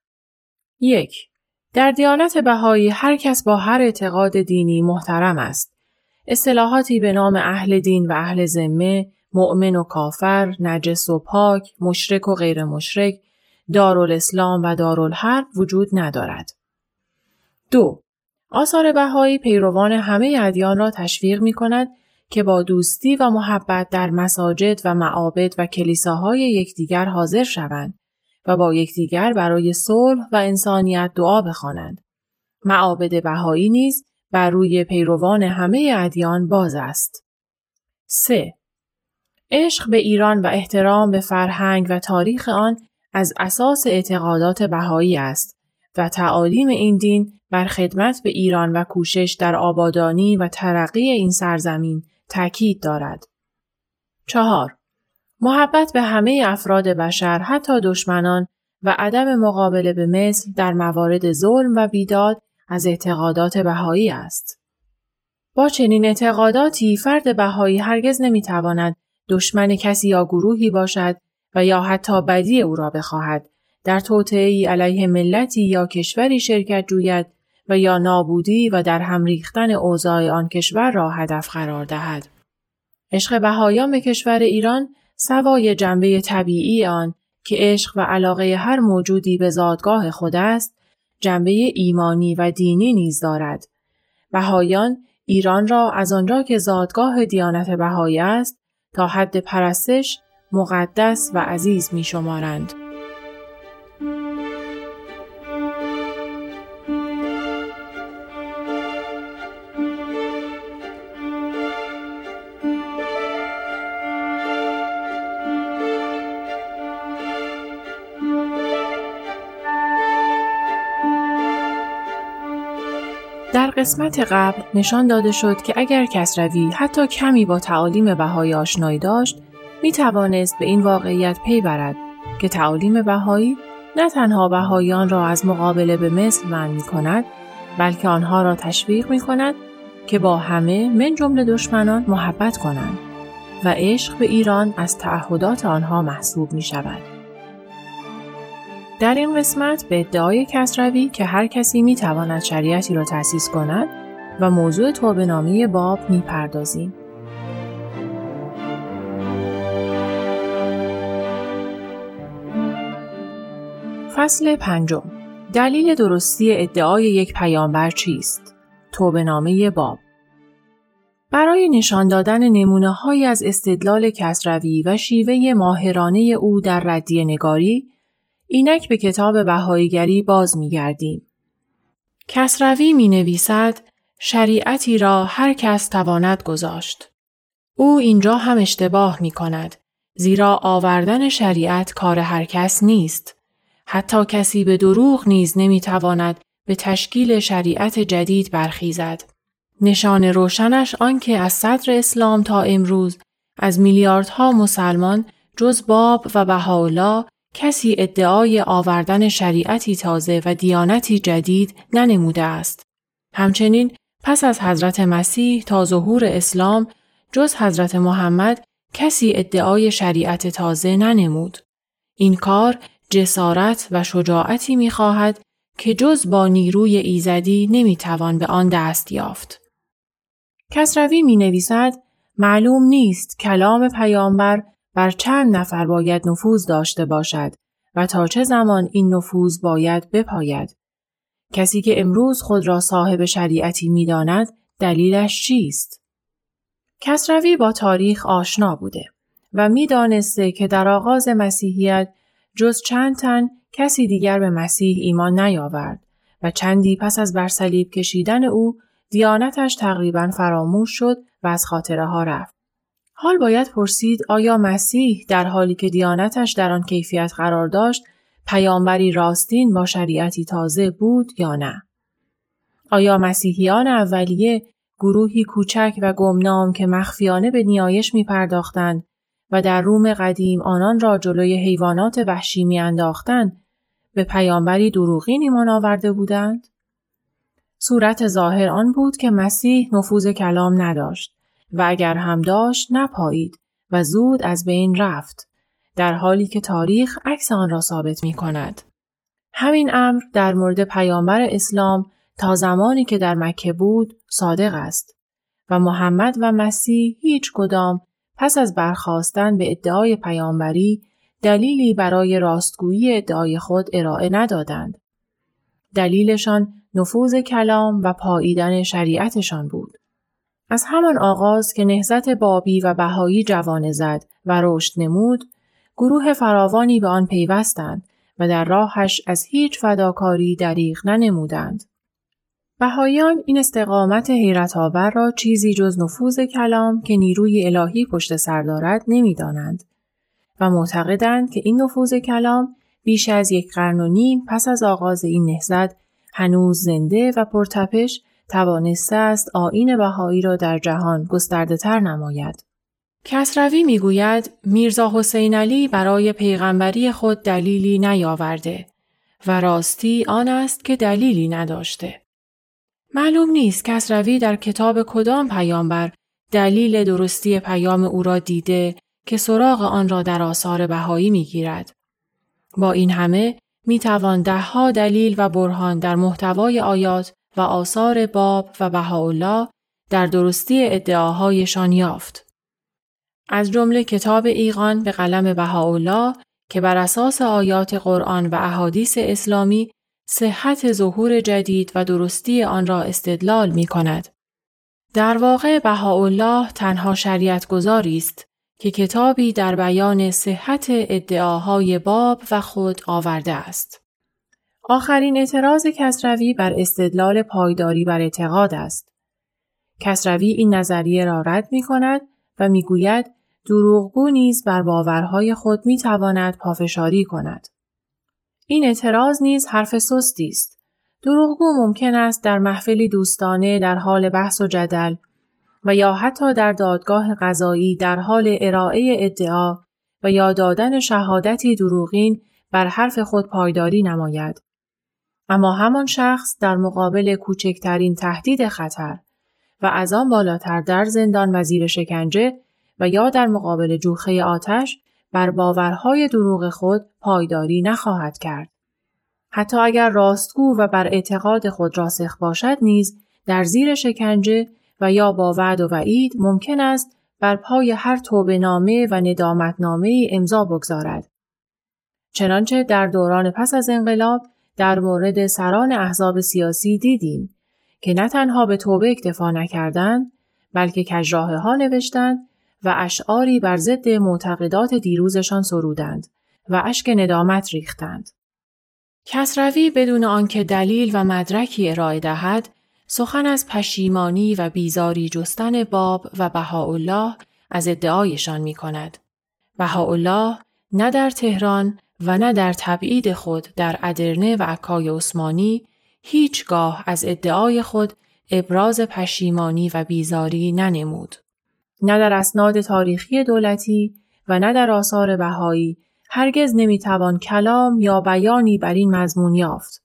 یک. در دیانت بهایی هر کس با هر اعتقاد دینی محترم است. اصطلاحاتی به نام اهل دین و اهل ذمه، مؤمن و کافر، نجس و پاک، مشرک و غیر مشرک، دارالاسلام و دارالحرب وجود ندارد. دو. آثار بهایی پیروان همه ادیان را تشویق می کند که با دوستی و محبت در مساجد و معابد و کلیساهای یکدیگر حاضر شوند و با یکدیگر برای صلح و انسانیت دعا بخوانند. معابد بهایی نیز بر روی پیروان همه ادیان باز است. سه. عشق به ایران و احترام به فرهنگ و تاریخ آن از اساس اعتقادات بهایی است و تعالیم این دین بر خدمت به ایران و کوشش در آبادانی و ترقی این سرزمین تاکید دارد. چهار. محبت به همه افراد بشر، حتی دشمنان، و عدم مقابله به مثل در موارد ظلم و بیداد از اعتقادات بهایی است. با چنین اعتقاداتی فرد بهایی هرگز نمیتواند دشمن کسی یا گروهی باشد و یا حتی بدی او را بخواهد، در توطئه‌ای علیه ملتی یا کشوری شرکت جوید و یا نابودی و در هم ریختن اوضاع آن کشور را هدف قرار دهد. عشق بهایان به کشور ایران سوای جنبه طبیعی آن که عشق و علاقه هر موجودی به زادگاه خود است، جنبه ایمانی و دینی نیز دارد. بهایان ایران را از آنجا که زادگاه دیانت بهایی است تا حد پرستش مقدس و عزیز می شمارند. در قسمت قبل نشان داده شد که اگر کسروی حتی کمی با تعالیم بهایی آشنایی داشت، می توانست به این واقعیت پی برد که تعالیم بهایی نه تنها بهاییان را از مقابله به مثل منع می کند، بلکه آنها را تشویق می کند که با همه من جمله دشمنان محبت کنند و عشق به ایران از تعهدات آنها محسوب می شود. در این قسمت به ادعای کسروی که هر کسی می تواند شریعتی را تأسیس کند و موضوع توبه‌نامه باب می پردازیم. فصل پنجم. دلیل درستی ادعای یک پیامبر چیست؟ توبه‌نامه باب. برای نشان دادن نمونه‌هایی از استدلال کسروی و شیوه ماهرانه او در ردیه نگاری، اینک به کتاب بهاییگری باز می گردیم. کسروی می نویسد شریعتی را هر کس تواند گذاشت. او اینجا هم اشتباه می کند، زیرا آوردن شریعت کار هر کس نیست. حتی کسی به دروغ نیز نمی تواند به تشکیل شریعت جدید برخیزد. نشان روشنش آنکه از صدر اسلام تا امروز از میلیاردها مسلمان جز باب و بهاءالله کسی ادعای آوردن شریعتی تازه و دیانتی جدید ننموده است. همچنین پس از حضرت مسیح تا ظهور اسلام جز حضرت محمد کسی ادعای شریعت تازه ننمود. این کار جسارت و شجاعتی می‌خواهد که جز با نیروی ایزدی نمی‌توان به آن دست یافت. کسروی می‌نویسد معلوم نیست کلام پیامبر بر چند نفر باید نفوذ داشته باشد و تا چه زمان این نفوذ باید بپاید. کسی که امروز خود را صاحب شریعتی می‌داند دلیلش چیست؟ کسروی با تاریخ آشنا بوده و می‌دانسته که در آغاز مسیحیت جز چند تن کسی دیگر به مسیح ایمان نیاورد و چندی پس از بر صلیب کشیدن او دیانتش تقریباً فراموش شد و از خاطره ها رفت. حال باید پرسید آیا مسیح در حالی که دیانتش در آن کیفیت قرار داشت پیامبری راستین با شریعتی تازه بود یا نه؟ آیا مسیحیان اولیه گروهی کوچک و گمنام که مخفیانه به نیایش می پرداختند و در روم قدیم آنان را جلوی حیوانات وحشی می انداختند به پیامبری دروغین ایمان آورده بودند؟ صورت ظاهر آن بود که مسیح نفوذ کلام نداشت و اگر هم داشت نپایید و زود از بین رفت، در حالی که تاریخ عکس آن را ثابت می کند. همین امر در مورد پیامبر اسلام تا زمانی که در مکه بود صادق است و محمد و مسیح هیچ کدام پس از برخاستن به ادعای پیامبری دلیلی برای راستگویی ادعای خود ارائه ندادند. دلیلشان نفوذ کلام و پاییدن شریعتشان بود. از همان آغاز که نهضت بابی و بهایی جوانه زد و رشد نمود، گروه فراوانی به آن پیوستند و در راهش از هیچ فداکاری دریغ ننمودند. بهاییان این استقامت حیرت‌آور را چیزی جز نفوذ کلام که نیروی الهی پشت سر دارد نمی‌دانند و معتقدند که این نفوذ کلام بیش از یک قرن و نیم پس از آغاز این نهضت هنوز زنده و پرتپش توانسته است آیین بهایی را در جهان گسترده‌تر نماید. کسروی میگوید میرزا حسین علی برای پیغمبری خود دلیلی نیاورده و راستی آن است که دلیلی نداشته. معلوم نیست کسروی در کتاب کدام پیامبر دلیل درستی پیام او را دیده که سراغ آن را در آثار بهایی میگیرد. با این همه میتوان دهها دلیل و برهان در محتوای آیات و آثار باب و بهاءالله در درستی ادعاهایشان یافت. از جمله کتاب ایقان به قلم بهاءالله که بر اساس آیات قرآن و احادیث اسلامی صحت ظهور جدید و درستی آن را استدلال می کند. در واقع بهاءالله تنها شریعت گذاری است که کتابی در بیان صحت ادعاهای باب و خود آورده است. آخرین اعتراض کسروی بر استدلال پایداری بر اعتقاد است. کسروی این نظریه را رد می کند و می گوید دروغگو نیز بر باورهای خود می تواند پافشاری کند. این اعتراض نیز حرف سستی است. دروغگو ممکن است در محفلی دوستانه در حال بحث و جدل و یا حتی در دادگاه قضایی در حال ارائه ادعا و یا دادن شهادتی دروغین بر حرف خود پایداری نماید. اما همان شخص در مقابل کوچکترین تهدید خطر و از آن بالاتر در زندان و زیر شکنجه و یا در مقابل جوخه آتش بر باورهای دروغ خود پایداری نخواهد کرد. حتی اگر راستگو و بر اعتقاد خود راسخ باشد نیز در زیر شکنجه و یا با وعد و وعید ممکن است بر پای هر توبه‌نامه و ندامتنامه امضا بگذارد. چنانچه در دوران پس از انقلاب در مورد سران احزاب سیاسی دیدیم که نه تنها به توبه اکتفا نکردند بلکه کژراهه ها نوشتند و اشعاری بر ضد معتقدات دیروزشان سرودند و اشک ندامت ریختند. کسروی بدون آنکه دلیل و مدرکی ارائه دهد سخن از پشیمانی و بیزاری جستن باب و بهاءالله از ادعایشان می کند. بهاءالله نه در تهران و نه در تبعید خود در ادرنه و عکای عثمانی هیچگاه از ادعای خود ابراز پشیمانی و بیزاری ننمود. نه در اسناد تاریخی دولتی و نه در آثار بهایی هرگز نمیتوان کلام یا بیانی بر این مضمون یافت.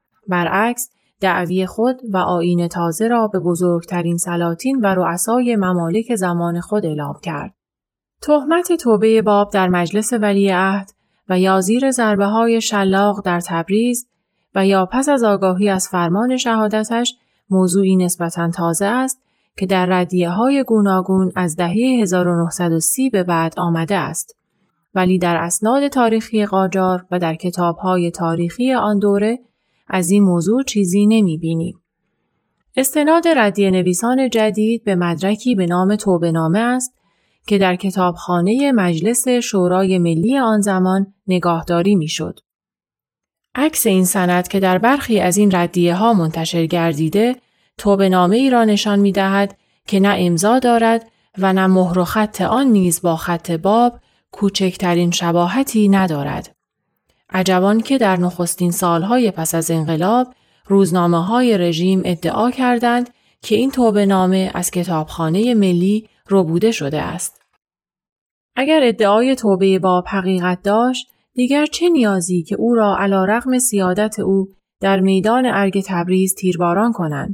برعکس دعوی خود و آیین تازه را به بزرگترین سلاطین و رؤسای ممالک زمان خود اعلام کرد. تهمت توبه باب در مجلس ولیعهد و یا زیر ضربه‌های شلاق در تبریز و یا پس از آگاهی از فرمان شهادتش موضوعی نسبتاً تازه است که در ردیه‌های گوناگون از دهه هزار و نهصد و سی به بعد آمده است ولی در اسناد تاریخی قاجار و در کتاب‌های تاریخی آن دوره از این موضوع چیزی نمی‌بینیم. استناد ردیه نویسان جدید به مدرکی به نام توبه‌نامه است که در کتابخانه مجلس شورای ملی آن زمان نگاهداری می‌شد. عکس این سند که در برخی از این ردیه‌ها منتشر گردیده، توبه‌نامه‌ای را نشان می‌دهد که نه امضا دارد و نه مهر و خط آن نیز با خط باب کوچکترین شباهتی ندارد. عجبان که در نخستین سالهای پس از انقلاب روزنامه‌های رژیم ادعا کردند که این توبه‌نامه از کتابخانه ملی ربوده شده است. اگر ادعای توبه باب حقیقت داشت، دیگر چه نیازی که او را علی‌رغم سیادت او در میدان ارگ تبریز تیرباران کنند؟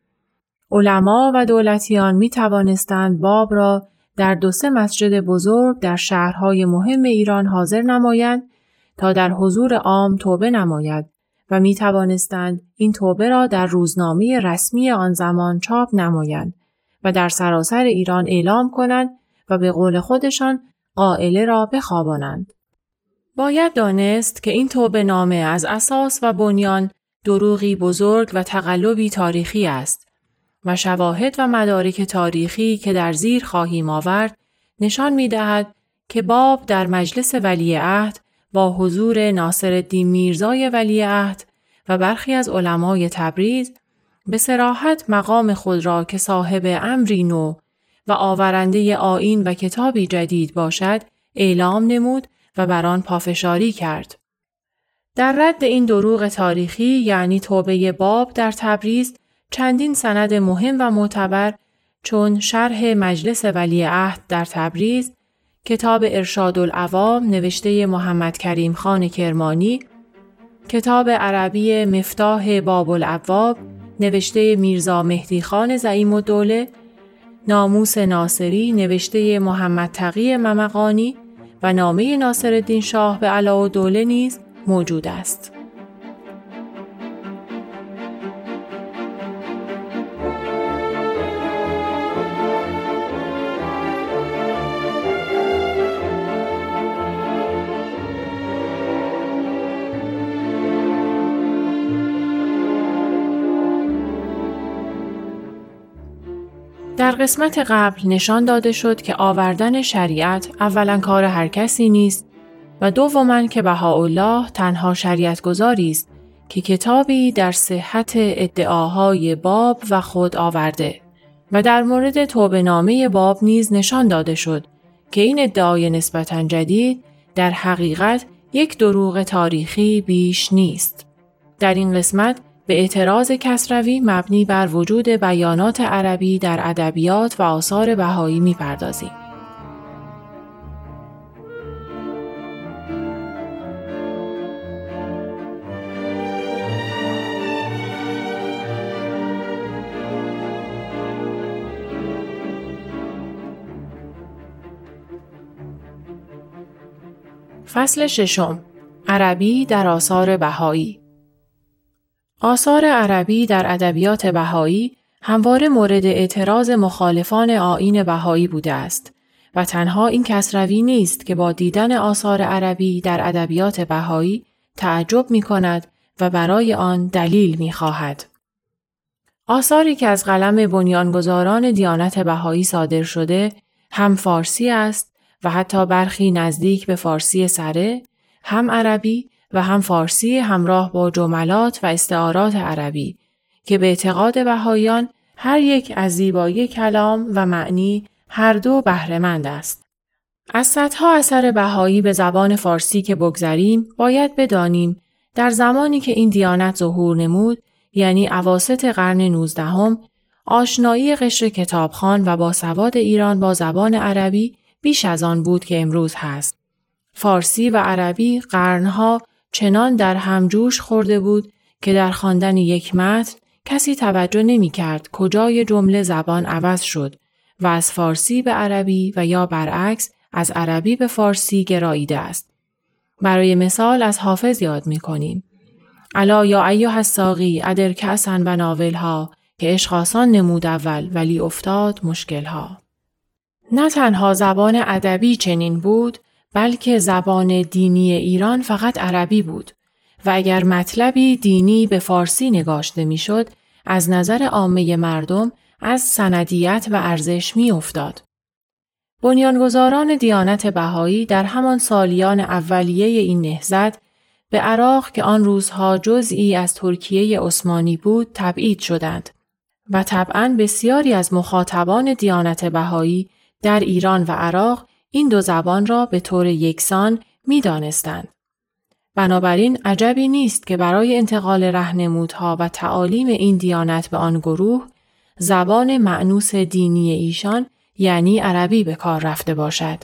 علما و دولتیان می توانستند باب را در دو سه مسجد بزرگ در شهرهای مهم ایران حاضر نمایند تا در حضور عام توبه نماید و می توانستند این توبه را در روزنامه رسمی آن زمان چاپ نمایند و در سراسر ایران اعلام کنند و به قول خودشان قائله را بخوابانند. باید دانست که این توبه‌نامه از اساس و بنیان دروغی بزرگ و تقلبی تاریخی است و شواهد و مدارک تاریخی که در زیر خواهیم آورد نشان می‌دهد که باب در مجلس ولیعهد با حضور ناصرالدین میرزای ولیعهد و برخی از علمای تبریز به صراحت مقام خود را که صاحب امری نو و آورنده آیین و کتابی جدید باشد اعلام نمود و بر آن پافشاری کرد. در رد این دروغ تاریخی یعنی توبه باب در تبریز چندین سند مهم و معتبر چون شرح مجلس ولیعهد در تبریز، کتاب ارشاد العوام نوشته محمد کریم خان کرمانی، کتاب عربی مفتاح باب الابواب نوشته میرزا مهدی خان زعیم الدوله، ناموس ناصری نوشته محمد تقی ممقانی و نامه ناصرالدین شاه به علاءالدوله نیز موجود است. در قسمت قبل نشان داده شد که آوردن شریعت اولاً کار هر کسی نیست و دوماً که بهاءالله تنها شریعت گذاری است که کتابی در صحت ادعاهای باب و خود آورده و در مورد توبه‌نامه باب نیز نشان داده شد که این ادعای نسبتاً جدید در حقیقت یک دروغ تاریخی بیش نیست. در این قسمت به اعتراض کسروی مبنی بر وجود بیانات عربی در ادبیات و آثار بهایی می‌پردازیم. فصل ششم، عربی در آثار بهایی. آثار عربی در ادبیات بهایی همواره مورد اعتراض مخالفان آیین بهایی بوده است و تنها این کسروی نیست که با دیدن آثار عربی در ادبیات بهایی تعجب می کند و برای آن دلیل می خواهد. آثاری که از قلم بنیانگذاران دیانت بهایی صادر شده هم فارسی است و حتی برخی نزدیک به فارسی سره، هم عربی و هم فارسی همراه با جملات و استعارات عربی که به اعتقاد بهاییان هر یک از زیبایی کلام و معنی هر دو بهره‌مند است. از صدها اثر بهایی به زبان فارسی که بگذریم باید بدانیم در زمانی که این دیانت ظهور نمود یعنی اواسط قرن نوزدهم آشنایی قشر کتابخوان و باسواد ایران با زبان عربی بیش از آن بود که امروز هست. فارسی و عربی قرنها چنان در هم جوش خورده بود که در خواندن یک متن کسی توجه نمی کرد کجای جمله زبان عوض شد و از فارسی به عربی و یا برعکس از عربی به فارسی گراییده است. برای مثال از حافظ یاد می کنیم. الا یا ایها الساقی ادر کأسا و ناولها که عشق آسان نمود اول ولی افتاد مشکلها. نه تنها زبان ادبی چنین بود بلکه زبان دینی ایران فقط عربی بود و اگر مطلبی دینی به فارسی نگاشته میشد، از نظر عامه مردم از سندیت و ارزش می افتاد. بنیانگذاران دیانت بهایی در همان سالیان اولیه این نهضت به عراق که آن روزها جزئی از ترکیه عثمانی بود تبعید شدند و طبعاً بسیاری از مخاطبان دیانت بهایی در ایران و عراق این دو زبان را به طور یکسان می دانستند. بنابراین عجبی نیست که برای انتقال راهنمودها و تعالیم این دیانت به آن گروه زبان مأنوس دینی ایشان یعنی عربی به کار رفته باشد.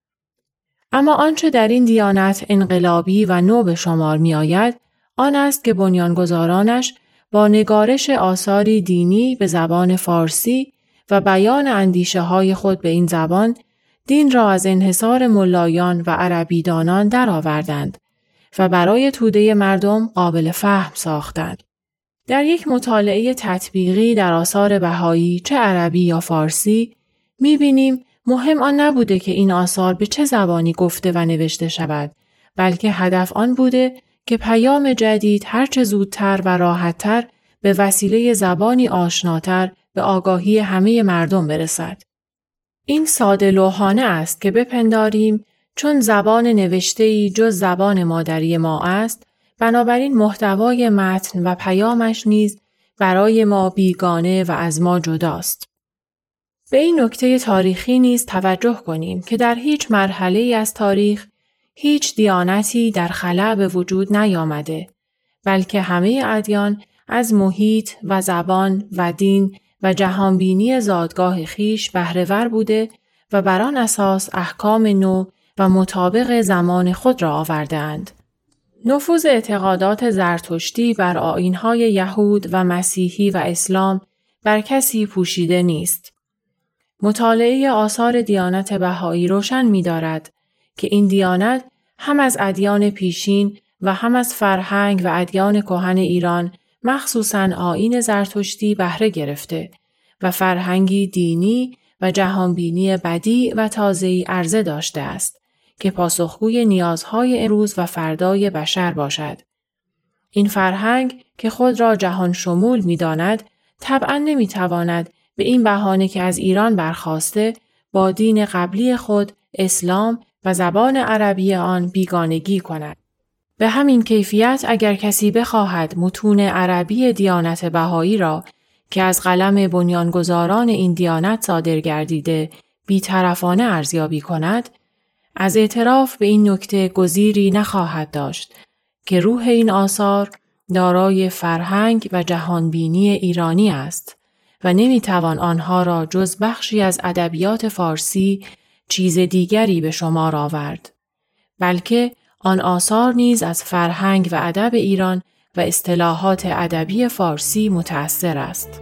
اما آنچه در این دیانت انقلابی و نو به شمار می آید، آن است که بنیانگذارانش با نگارش آثاری دینی به زبان فارسی و بیان اندیشه های خود به این زبان، دین را از انحصار ملایان و عربیدانان درآوردند و برای توده مردم قابل فهم ساختند. در یک مطالعه تطبیقی در آثار بهایی چه عربی یا فارسی می‌بینیم مهم آن نبوده که این آثار به چه زبانی گفته و نوشته شود، بلکه هدف آن بوده که پیام جدید هرچه زودتر و راحتتر به وسیله زبانی آشناتر به آگاهی همه مردم برسد. این ساده لوحانه است که بپنداریم چون زبان نوشته‌ای جز زبان مادری ما است، بنابراین محتوای متن و پیامش نیز برای ما بیگانه و از ما جداست. به این نکته تاریخی نیز توجه کنیم که در هیچ مرحله‌ای از تاریخ هیچ دیانتی در خلا به وجود نیامده، بلکه همه ادیان از محیط و زبان و دین و جهانبینی زادگاه خیش بهره‌ور بوده و بر آن اساس احکام نو و مطابق زمان خود را آورده‌اند. نفوذ اعتقادات زرتشتی بر آیین‌های یهود و مسیحی و اسلام بر کسی پوشیده نیست. مطالعه آثار دیانت بهایی روشن می‌دارد که این دیانت هم از ادیان پیشین و هم از فرهنگ و ادیان کهن ایران مخصوصاً آیین زرتشتی بهره گرفته و فرهنگی دینی و جهانبینی بدیع و تازه‌ای عرضه داشته است که پاسخگوی نیازهای امروز و فردای بشر باشد. این فرهنگ که خود را جهان شمول می‌داند، طبعاً نمی‌تواند به این بهانه که از ایران برخاسته با دین قبلی خود اسلام و زبان عربی آن بیگانگی کند. به همین کیفیت اگر کسی بخواهد متون عربی دیانت بهایی را که از قلم بنیانگذاران این دیانت صادر گردیده بی‌طرفانه ارزیابی کند، از اعتراف به این نکته گزیری نخواهد داشت که روح این آثار دارای فرهنگ و جهانبینی ایرانی است و نمیتوان آنها را جز بخشی از ادبیات فارسی چیز دیگری به شمار آورد، بلکه آن آثار نیز از فرهنگ و ادب ایران و اصطلاحات ادبی فارسی متأثر است.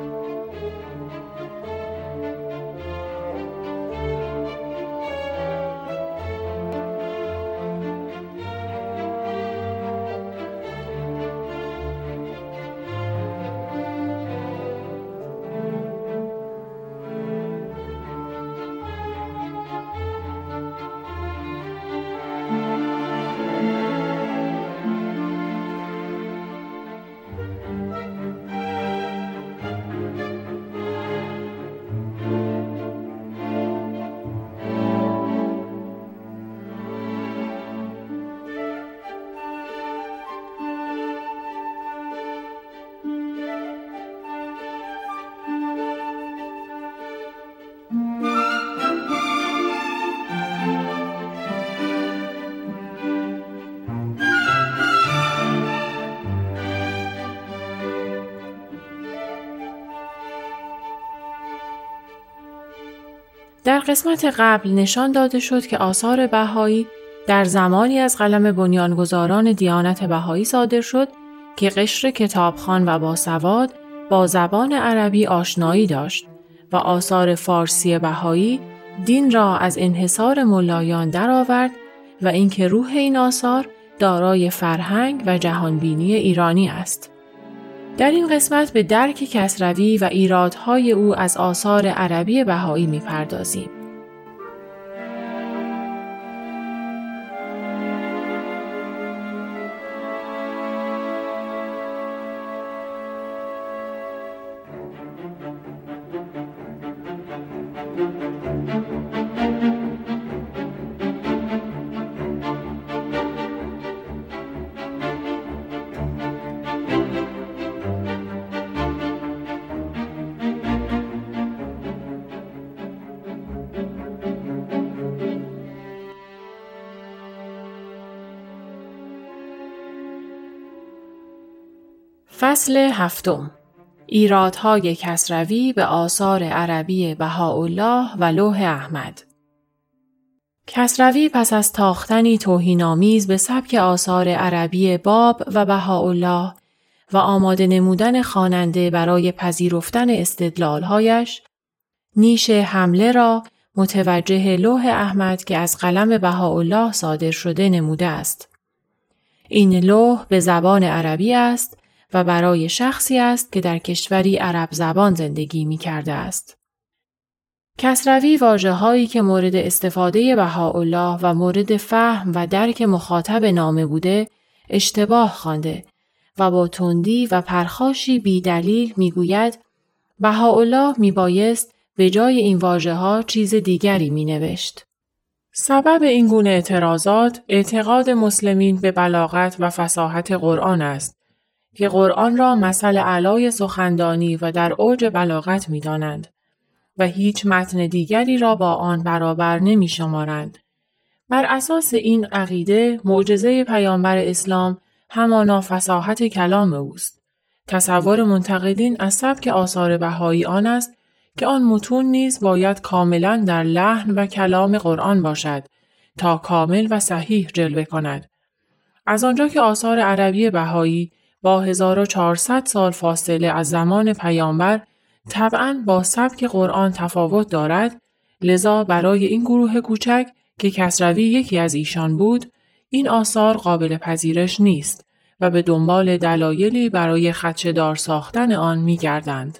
در قسمت قبل نشان داده شد که آثار بهایی در زمانی از قلم بنیانگذاران دیانت بهایی صادر شد که قشر کتابخوان و باسواد با زبان عربی آشنایی داشت و آثار فارسی بهایی دین را از انحصار ملایان درآورد و اینکه روح این آثار دارای فرهنگ و جهانبینی ایرانی است. در این قسمت به درک کسروی و ایرادهای او از آثار عربی بهایی می‌پردازیم. فصل هفتم. ایرادهای کسروی به آثار عربی بهاءالله و لوح احمد. کسروی پس از تاختنی توهین‌آمیز به سبک آثار عربی باب و بهاءالله و آماده نمودن خواننده برای پذیرفتن استدلال‌هایش، نیش حمله را متوجه لوح احمد که از قلم بهاءالله صادر شده نموده است. این لوح به زبان عربی است و برای شخصی است که در کشوری عرب زبان زندگی می کرده است. کسروی واژه‌هایی که مورد استفاده بهاءالله و مورد فهم و درک مخاطب نامه بوده اشتباه خوانده و با تندی و پرخاشی بی دلیل می گوید بهاءالله می بایست به جای این واژه‌ها چیز دیگری می نوشت. سبب این گونه اعتراضات اعتقاد مسلمین به بلاغت و فصاحت قرآن است که قرآن را مثل اعلای سخندانی و در اوج بلاغت می دانند و هیچ متن دیگری را با آن برابر نمی شمارند. بر اساس این عقیده معجزه پیامبر اسلام همانا فصاحت کلام اوست. تصور منتقدین از سبک آثار بهایی آن است که آن متون نیز باید کاملا در لحن و کلام قرآن باشد تا کامل و صحیح جلوه کند. از آنجا که آثار عربی بهایی با هزار و چهارصد سال فاصله از زمان پیامبر طبعاً با سبک قرآن تفاوت دارد، لذا برای این گروه کوچک که کسروی یکی از ایشان بود، این آثار قابل پذیرش نیست و به دنبال دلایلی برای خدشه‌دار ساختن آن می‌گردند.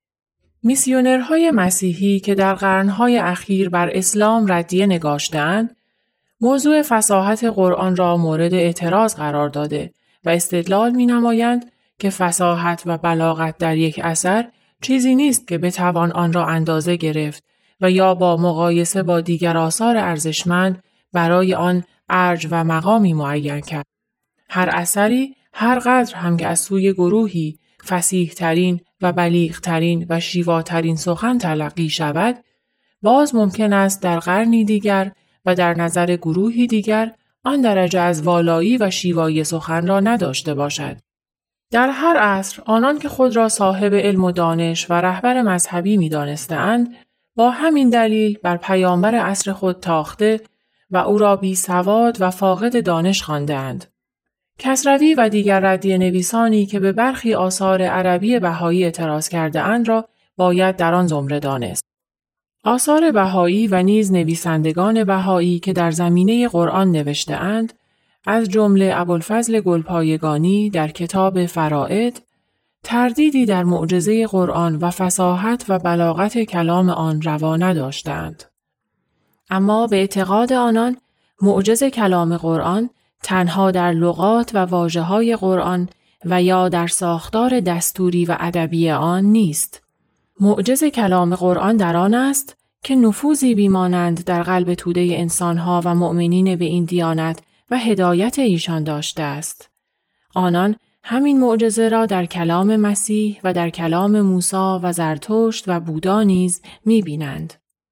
میسیونرهای مسیحی که در قرنهای اخیر بر اسلام ردیه نگاشتند، موضوع فصاحت قرآن را مورد اعتراض قرار داده و استدلال می‌نمایند که فصاحت و بلاغت در یک اثر چیزی نیست که بتوان آن را اندازه گرفت و یا با مقایسه با دیگر آثار ارزشمند برای آن ارج و مقامی معین کرد. هر اثری هر قدر هم که از سوی گروهی فصیح ترین و بلیغ ترین و شیواترین سخن تلقی شود، باز ممکن است در قرنی دیگر و در نظر گروهی دیگر آن درجه از والایی و شیوای سخن را نداشته باشد. در هر عصر آنان که خود را صاحب علم و دانش و رهبر مذهبی می دانستند، با همین دلیل بر پیامبر عصر خود تاخته و او را بی سواد و فاقد دانش خواندند. کسروی و دیگر ردیه نویسانی که به برخی آثار عربی بهایی اعتراض کرده اند را باید در آن زمره دانست. آثار بهایی و نیز نویسندگان بهایی که در زمینه قرآن نوشته اند، از جمله ابوالفضل گلپایگانی در کتاب فرائد، تردیدی در معجزه قرآن و فصاحت و بلاغت کلام آن روا نداشتند. اما به اعتقاد آنان، معجز کلام قرآن تنها در لغات و واژه‌های قرآن و یا در ساختار دستوری و ادبی آن نیست. معجز کلام قرآن در آن است که نفوذی بیمانند در قلب توده انسانها و مؤمنین به این دیانت و هدایت ایشان داشته است. آنان همین معجزه را در کلام مسیح و در کلام موسی و زرتشت و بودا نیز می‌بینند.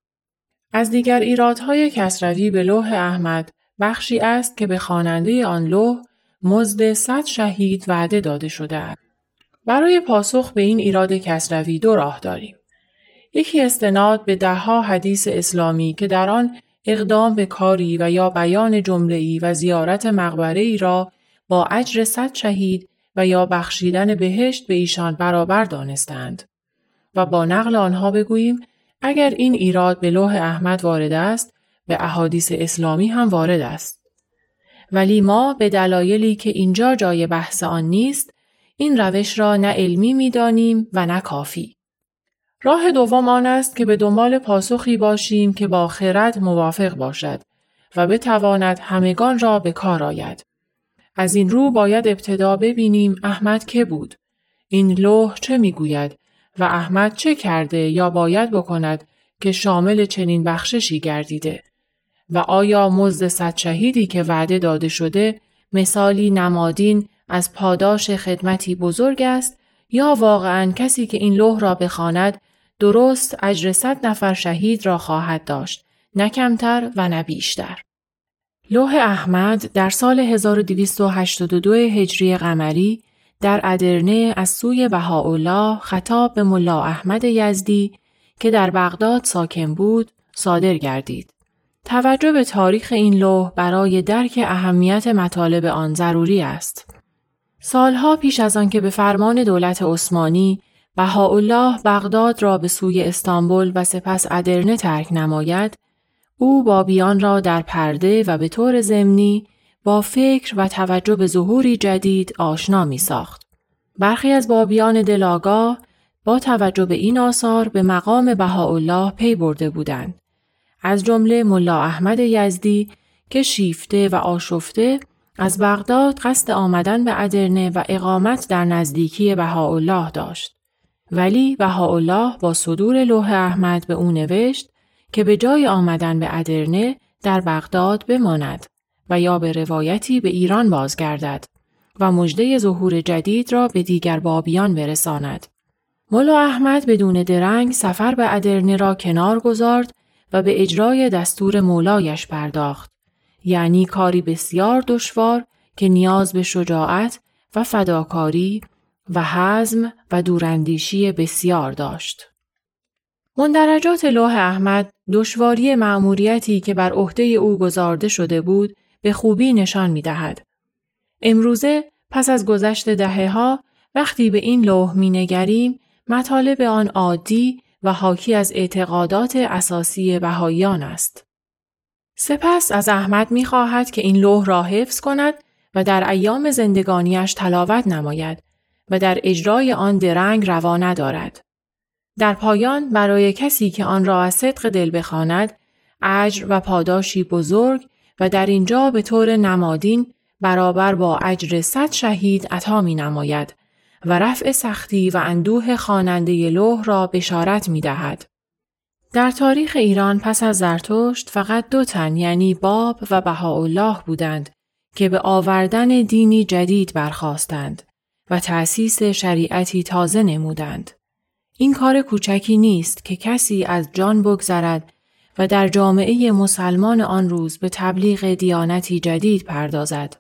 از دیگر ایرادهای کسروی به لوح احمد بخشی است که به خواننده آن لوح مزد صد شهید وعده داده شده است. برای پاسخ به این ایراد کسروی دو راه داریم. یکی استناد به ده‌ها حدیث اسلامی که در آن اقدام به کاری و یا بیان جمله‌ای و زیارت مقبره‌ای را با اجر صد شهید و یا بخشیدن بهشت به ایشان برابر دانستند و با نقل آنها بگوییم اگر این ایراد به لوح احمد وارد است، به احادیث اسلامی هم وارد است. ولی ما به دلایلی که اینجا جای بحث آن نیست، این روش را نه علمی می دانیم و نه کافی. راه دوم آن است که به دنبال پاسخی باشیم که با خرد موافق باشد و بتواند همگان را به کار آید. از این رو باید ابتدا ببینیم احمد که بود، این لوح چه می گوید و احمد چه کرده یا باید بکند که شامل چنین بخششی گردیده و آیا مزد صد شهیدی که وعده داده شده مثالی نمادین از پاداش خدمتی بزرگ است یا واقعاً کسی که این لوح را بخواند درست اجر صد نفر شهید را خواهد داشت، نه کمتر و نه بیشتر. لوح احمد در سال هزار و دویست و هشتاد و دو هجری قمری در ادرنه از سوی بهاءالله خطاب به ملا احمد یزدی که در بغداد ساکن بود صادر گردید. توجه به تاریخ این لوح برای درک اهمیت مطالب آن ضروری است. سالها پیش از آن که به فرمان دولت عثمانی بهاءالله بغداد را به سوی استانبول و سپس ادرنه ترک نماید، او بابیان را در پرده و به طور ضمنی با فکر و توجه به ظهوری جدید آشنا می ساخت. برخی از بابیان دلاگاه با توجه به این آثار به مقام بهاءالله پی برده بودند. از جمله ملا احمد یزدی که شیفته و آشفته از بغداد قصد آمدن به ادرنه و اقامت در نزدیکی بهاءالله داشت. ولی بهاءالله با صدور لوح احمد به او نوشت که به جای آمدن به ادرنه در بغداد بماند و یا به روایتی به ایران بازگردد و مژده ظهور جدید را به دیگر بابیان برساند. ملا احمد بدون درنگ سفر به ادرنه را کنار گذارد و به اجرای دستور مولایش پرداخت، یعنی کاری بسیار دشوار که نیاز به شجاعت و فداکاری و حزم و دوراندیشی بسیار داشت. مندرجات لوح احمد دشواری مأموریتی که بر عهده او گذارده شده بود به خوبی نشان می دهد. امروزه پس از گذشت دهه‌ها وقتی به این لوح می نگریم مطالب آن عادی و حاکی از اعتقادات اساسی بهائیان است. سپس از احمد می خواهد که این لوح را حفظ کند و در ایام زندگانیش تلاوت نماید و در اجرای آن درنگ روا ندارد. در پایان برای کسی که آن را از صدق دل بخواند اجر و پاداشی بزرگ و در اینجا به طور نمادین برابر با اجر صد شهید عطا می نماید و رفع سختی و اندوه خواننده لوح را بشارت می دهد. در تاریخ ایران پس از زرتشت فقط دو تن یعنی باب و بهاءالله بودند که به آوردن دینی جدید برخاستند و تأسیس شریعتی تازه نمودند. این کار کوچکی نیست که کسی از جان بگذرد و در جامعه مسلمان آن روز به تبلیغ دیانتی جدید پردازد.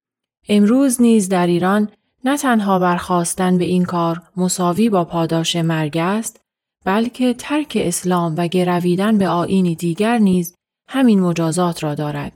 امروز نیز در ایران نه تنها برخاستن به این کار مساوی با پاداش مرگ است، بلکه ترک اسلام و گرویدن به آیینی دیگر نیز همین مجازات را دارد.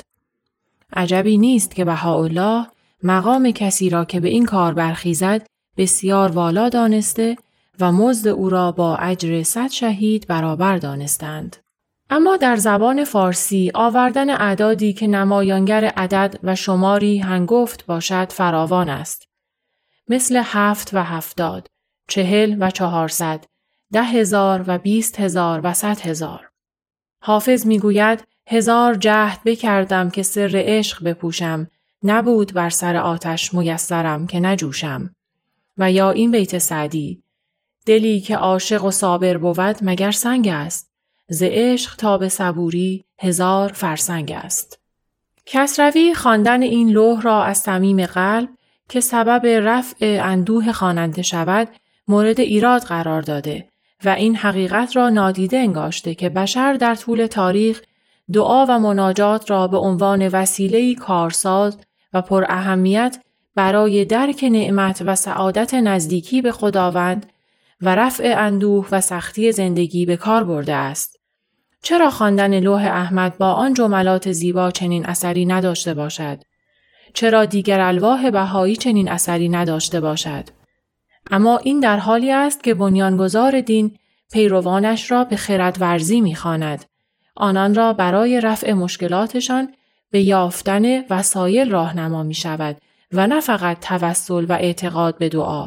عجبی نیست که بهاءالله مقام کسی را که به این کار برخیزد بسیار والا دانسته و مزد او را با اجر صد شهید برابر دانستند. اما در زبان فارسی آوردن اعدادی که نمایانگر عدد و شماری هنگفت باشد فراوان است. مثل هفت و هفتاد، چهل و چهارصد، ده هزار و بیست هزار و صد هزار. حافظ میگوید هزار جهد بکردم که سر عشق بپوشم، نبود بر سر آتش میسرم که نجوشم. و یا این بیت سعدی: دلی که عاشق و صابر بود مگر سنگ است، ز عشق تا به صبوری هزار فرسنگ است. کسروی خواندن این لوح را از صمیم قلب که سبب رفع اندوه خواننده شود مورد ایراد قرار داده و این حقیقت را نادیده انگاشته که بشر در طول تاریخ دعا و مناجات را به عنوان وسیله‌ای کارساز و پر اهمیت برای درک نعمت و سعادت نزدیکی به خداوند و رفع اندوه و سختی زندگی به کار برده است. چرا خواندن لوح احمد با آن جملات زیبا چنین اثری نداشته باشد؟ چرا دیگر الواح بهایی چنین اثری نداشته باشد؟ اما این در حالی است که بنیانگذار دین پیروانش را به خردورزی می‌خواند، آنان را برای رفع مشکلاتشان به یافتن وسایل راهنما می‌شود و نه فقط توسل و اعتقاد به دعا.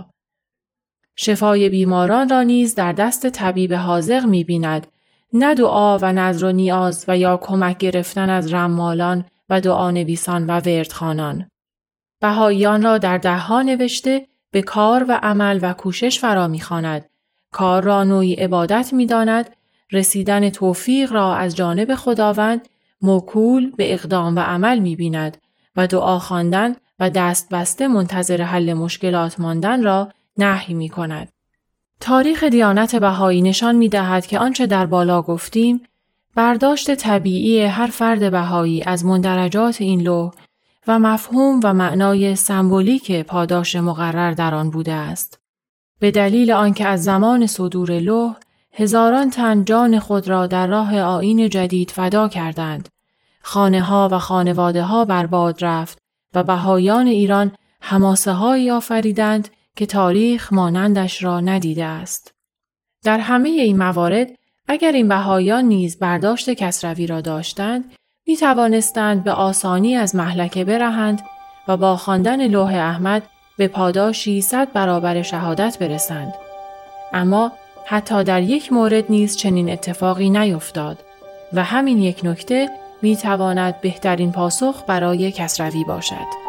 شفای بیماران را نیز در دست طبیب حاذق می‌بیند، نه دعا و نذر و نیاز و یا کمک گرفتن از رمالان و دعانویسان و وردخوانان. بهائیان را در ده‌ها نوشته به کار و عمل و کوشش فرا می‌خواند. کار را نوعی عبادت می‌داند، رسیدن توفیق را از جانب خداوند موکول به اقدام و عمل می‌بیند و دعا خواندن و دست بسته منتظر حل مشکلات ماندن را نهی می‌کند. تاریخ دیانت بهایی نشان می‌دهد که آنچه در بالا گفتیم برداشت طبیعی هر فرد بهایی از مندرجات این لوح و مفهوم و معنای سمبولیک پاداش مقرر در آن بوده است. به دلیل آنکه از زمان صدور لوح هزاران تن جان خود را در راه آیین جدید فدا کردند. خانه ها و خانواده ها برباد رفت و بهایان ایران حماسه هایی آفریدند که تاریخ مانندش را ندیده است. در همه این موارد اگر این بهایان نیز برداشت کسروی را داشتند، می توانستند به آسانی از مهلکه برهند و با خواندن لوح احمد به پاداشی صد برابر شهادت برسند. اما حتی در یک مورد نیز چنین اتفاقی نیفتاد و همین یک نکته می تواند بهترین پاسخ برای کسروی باشد.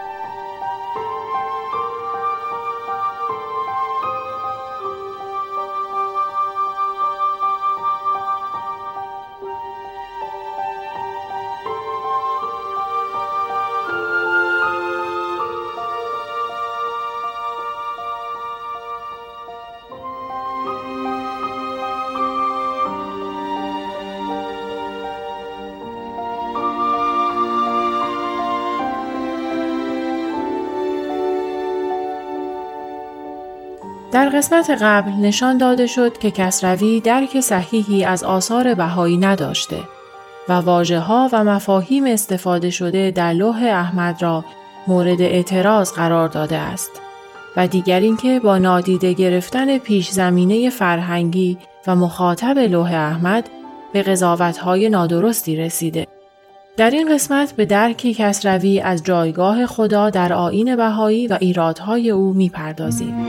در قسمت قبل نشان داده شد که کسروی درک صحیحی از آثار بهایی نداشته و واژه‌ها و مفاهیم استفاده شده در لوح احمد را مورد اعتراض قرار داده است و دیگر اینکه با نادیده گرفتن پیش زمینه فرهنگی و مخاطب لوح احمد به قضاوت‌های نادرستی رسیده. در این قسمت به درک کسروی از جایگاه خدا در آیین بهایی و ایرادهای او می‌پردازیم.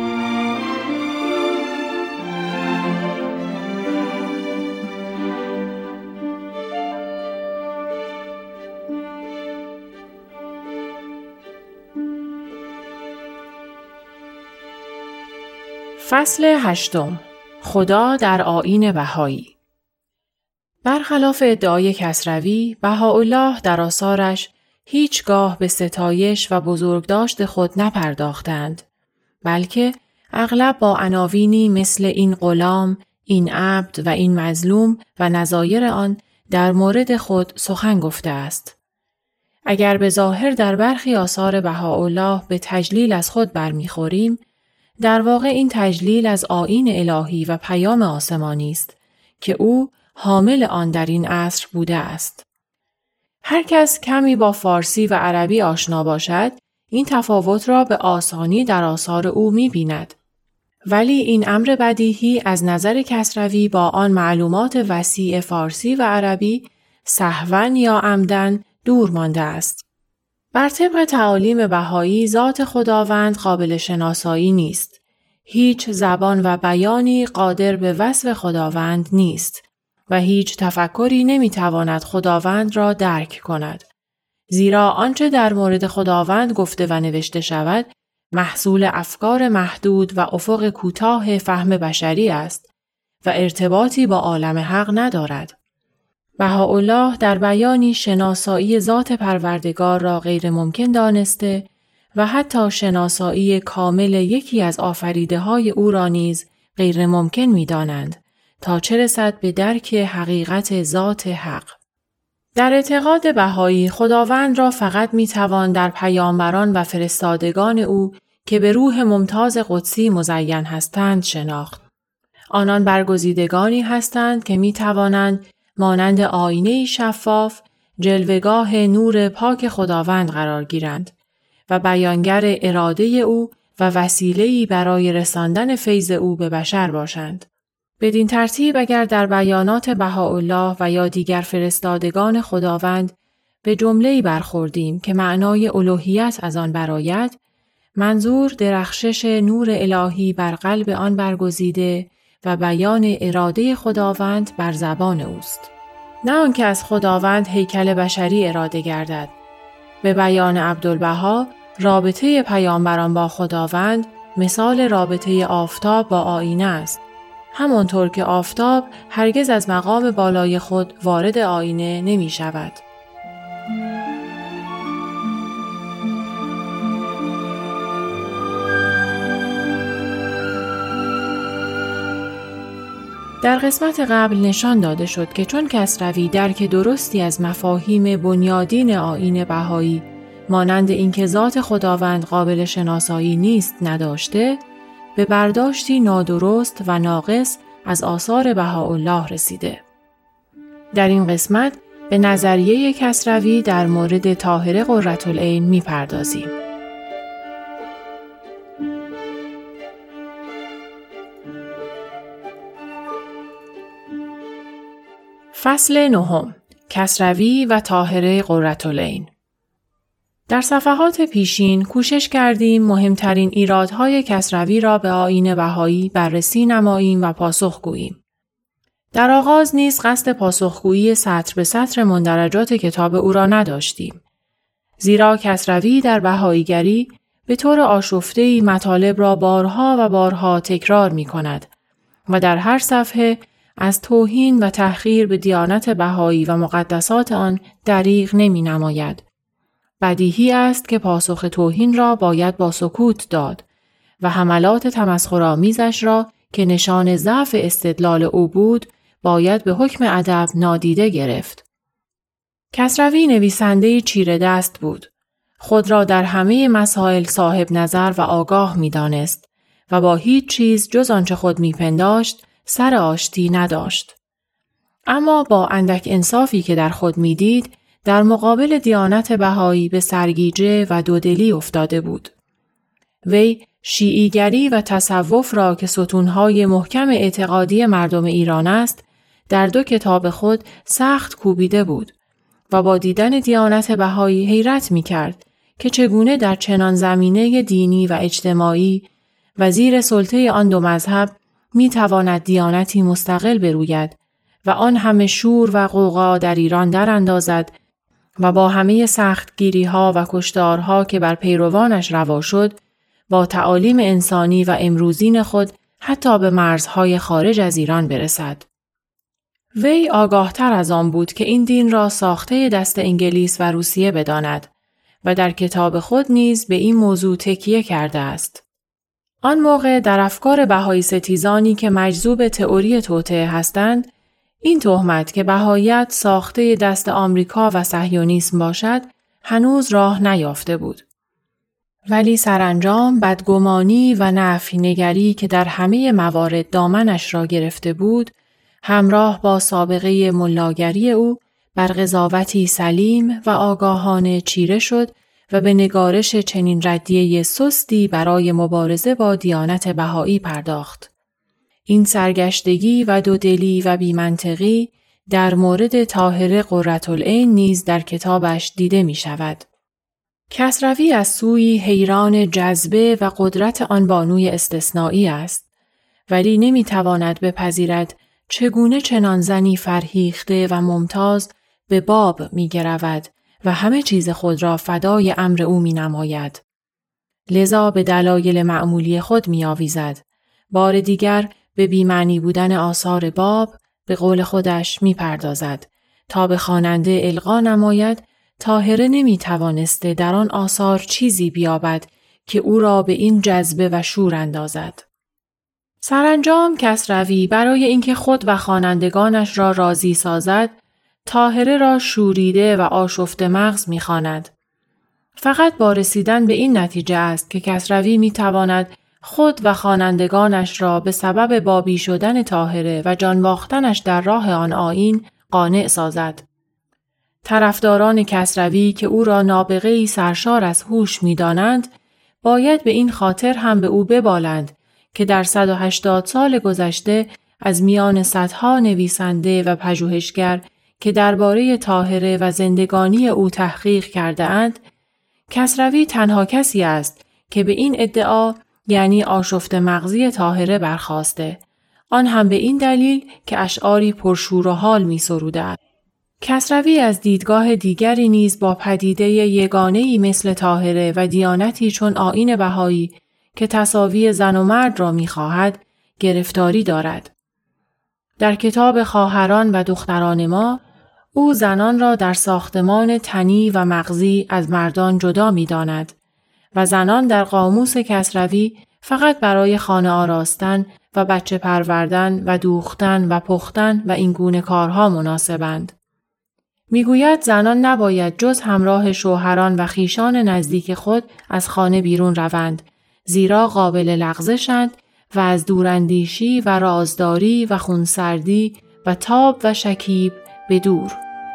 فصل هشتم، خدا در آیین بهایی. برخلاف ادعای کسروی، بهاءالله در آثارش هیچگاه به ستایش و بزرگداشت خود نپرداختند، بلکه اغلب با عناوینی مثل این غلام، این عبد و این مظلوم و نظایر آن در مورد خود سخن گفته است. اگر به ظاهر در برخی آثار بهاءالله به تجلیل از خود برمیخوریم، در واقع این تجلیل از آیین الهی و پیام آسمانی است که او حامل آن در این عصر بوده است. هر کس کمی با فارسی و عربی آشنا باشد، این تفاوت را به آسانی در آثار او می بیند. ولی این امر بدیهی از نظر کسروی با آن معلومات وسیع فارسی و عربی سهواً یا عمداً دور مانده است. بر طبق تعالیم بهایی ذات خداوند قابل شناسایی نیست. هیچ زبان و بیانی قادر به وصف خداوند نیست و هیچ تفکری نمیتواند خداوند را درک کند. زیرا آنچه در مورد خداوند گفته و نوشته شود، محصول افکار محدود و افق کوتاه فهم بشری است و ارتباطی با عالم حق ندارد. بهاءالله در بیانی شناسایی ذات پروردگار را غیر ممکن دانسته و حتی شناسایی کامل یکی از آفریده های او را نیز غیر ممکن می دانند تا چه رسد به درک حقیقت ذات حق. در اعتقاد بهایی خداوند را فقط می توان در پیامبران و فرستادگان او که به روح ممتاز قدسی مزین هستند شناخت. آنان برگزیدگانی هستند که می توانند مانند آینه شفاف جلوگاه نور پاک خداوند قرار گیرند و بیانگر اراده او و وسیله‌ای برای رساندن فیض او به بشر باشند. بدین ترتیب اگر در بیانات بهاءالله و یا دیگر فرستادگان خداوند به جمله‌ای برخوردیم که معنای الوهیت از آن برآید، منظور درخشش نور الهی بر قلب آن برگزیده و بیان اراده خداوند بر زبان اوست. نه آنکه از خداوند هیکل بشری اراده گردد. به بیان عبدالبها، رابطه پیامبران با خداوند مثال رابطه آفتاب با آینه است. همانطور که آفتاب هرگز از مقام بالای خود وارد آینه نمی شود. در قسمت قبل نشان داده شد که چون کسروی درک درستی از مفاهیم بنیادین آیین بهایی مانند اینکه ذات خداوند قابل شناسایی نیست نداشته، به برداشتی نادرست و ناقص از آثار بهاءالله رسیده. در این قسمت به نظریه کسروی در مورد طاهره قرةالعین می‌پردازیم. فصل نهم، کسروی و طاهره قرةالعین. در صفحات پیشین کوشش کردیم مهمترین ایرادهای کسروی را به آیین بهایی بررسی نماییم و پاسخ گوییم. در آغاز نیز قصد پاسخگویی سطر به سطر مندرجات کتاب او را نداشتیم. زیرا کسروی در بهاییگری به طور آشفته‌ای مطالب را بارها و بارها تکرار می کند و در هر صفحه از توهین و تحقیر به دیانت بهایی و مقدسات آن دریغ نمی نماید. بدیهی است که پاسخ توهین را باید با سکوت داد و حملات تمسخرآمیزش را که نشان ضعف استدلال او بود باید به حکم ادب نادیده گرفت. کسروی نویسنده‌ای چیره دست بود. خود را در همه مسائل صاحب نظر و آگاه می دانست و با هیچ چیز جز آنچه خود می پنداشت سر آشتی نداشت. اما با اندک انصافی که در خود می دید در مقابل دیانت بهایی به سرگیجه و دودلی افتاده بود. وی شیعیگری و تصوف را که ستونهای محکم اعتقادی مردم ایران است در دو کتاب خود سخت کوبیده بود و با دیدن دیانت بهایی حیرت می کرد که چگونه در چنان زمینه دینی و اجتماعی و زیر سلطه آن دو مذهب می تواند دیانتی مستقل بروید و آن همه شور و غوغا در ایران در اندازد و با همه سختگیری ها و کشتارها که بر پیروانش روا شد با تعالیم انسانی و امروزین خود حتی به مرزهای خارج از ایران برسد. وی آگاهتر از آن بود که این دین را ساخته دست انگلیس و روسیه بداند و در کتاب خود نیز به این موضوع تکیه کرده است. آن موقع در افکار بهایی ستیزانی که مجذوب تئوری توطئه هستند، این تهمت که بهاییت ساخته دست آمریکا و صهیونیسم باشد، هنوز راه نیافته بود. ولی سرانجام بدگمانی و نفی نگری که در همه موارد دامنش را گرفته بود، همراه با سابقه ملاگری او بر قضاوتی سلیم و آگاهانه چیره شد و به نگارش چنین ردیه سستی برای مبارزه با دیانت بهایی پرداخت. این سرگشتگی و دودلی و بی‌منطقی در مورد طاهره قرةالعین نیز در کتابش دیده می شود. کسروی از سوی حیران جذبه و قدرت آن بانوی استثنایی است، ولی نمی تواند بپذیرد چگونه چنان زنی فرهیخته و ممتاز به باب می گرود و همه چیز خود را فدای امر او می نماید. لذا به دلایل معمولی خود می آویزد. بار دیگر به بی‌معنی بودن آثار باب به قول خودش می پردازد تا به خواننده القا نماید طاهره نمی توانسته در آن آثار چیزی بیابد که او را به این جذبه و شور اندازد. سرانجام کسروی برای اینکه خود و خوانندگانش را راضی سازد، طاهره را شوریده و آشفته مغز می خواند. فقط با رسیدن به این نتیجه است که کسروی می تواند خود و خوانندگانش را به سبب بابی شدن طاهره و جان باختنش در راه آن آیین قانع سازد. طرفداران کسروی که او را نابغه‌ای سرشار از هوش می دانند، باید به این خاطر هم به او ببالند که در صد و هشتاد سال گذشته از میان صدها نویسنده و پژوهشگر که درباره طاهره و زندگانی او تحقیق کرده اند، کسروی تنها کسی است که به این ادعا یعنی آشفته مغزی طاهره برخاسته، آن هم به این دلیل که اشعاری پرشور و حال می سروده. کسروی از دیدگاه دیگری نیز با پدیده یگانه‌ای مثل طاهره و دیانتی چون آیین بهایی که تساوی زن و مرد را می خواهد گرفتاری دارد. در کتاب خواهران و دختران ما، او زنان را در ساختمان تنی و مغزی از مردان جدا می داند و زنان در قاموس کسروی فقط برای خانه آراستن و بچه پروردن و دوختن و پختن و این گونه کارها مناسبند. میگوید زنان نباید جز همراه شوهران و خیشان نزدیک خود از خانه بیرون روند، زیرا قابل لغزشند و از دوراندیشی و رازداری و خونسردی و تاب و شکیب به دور.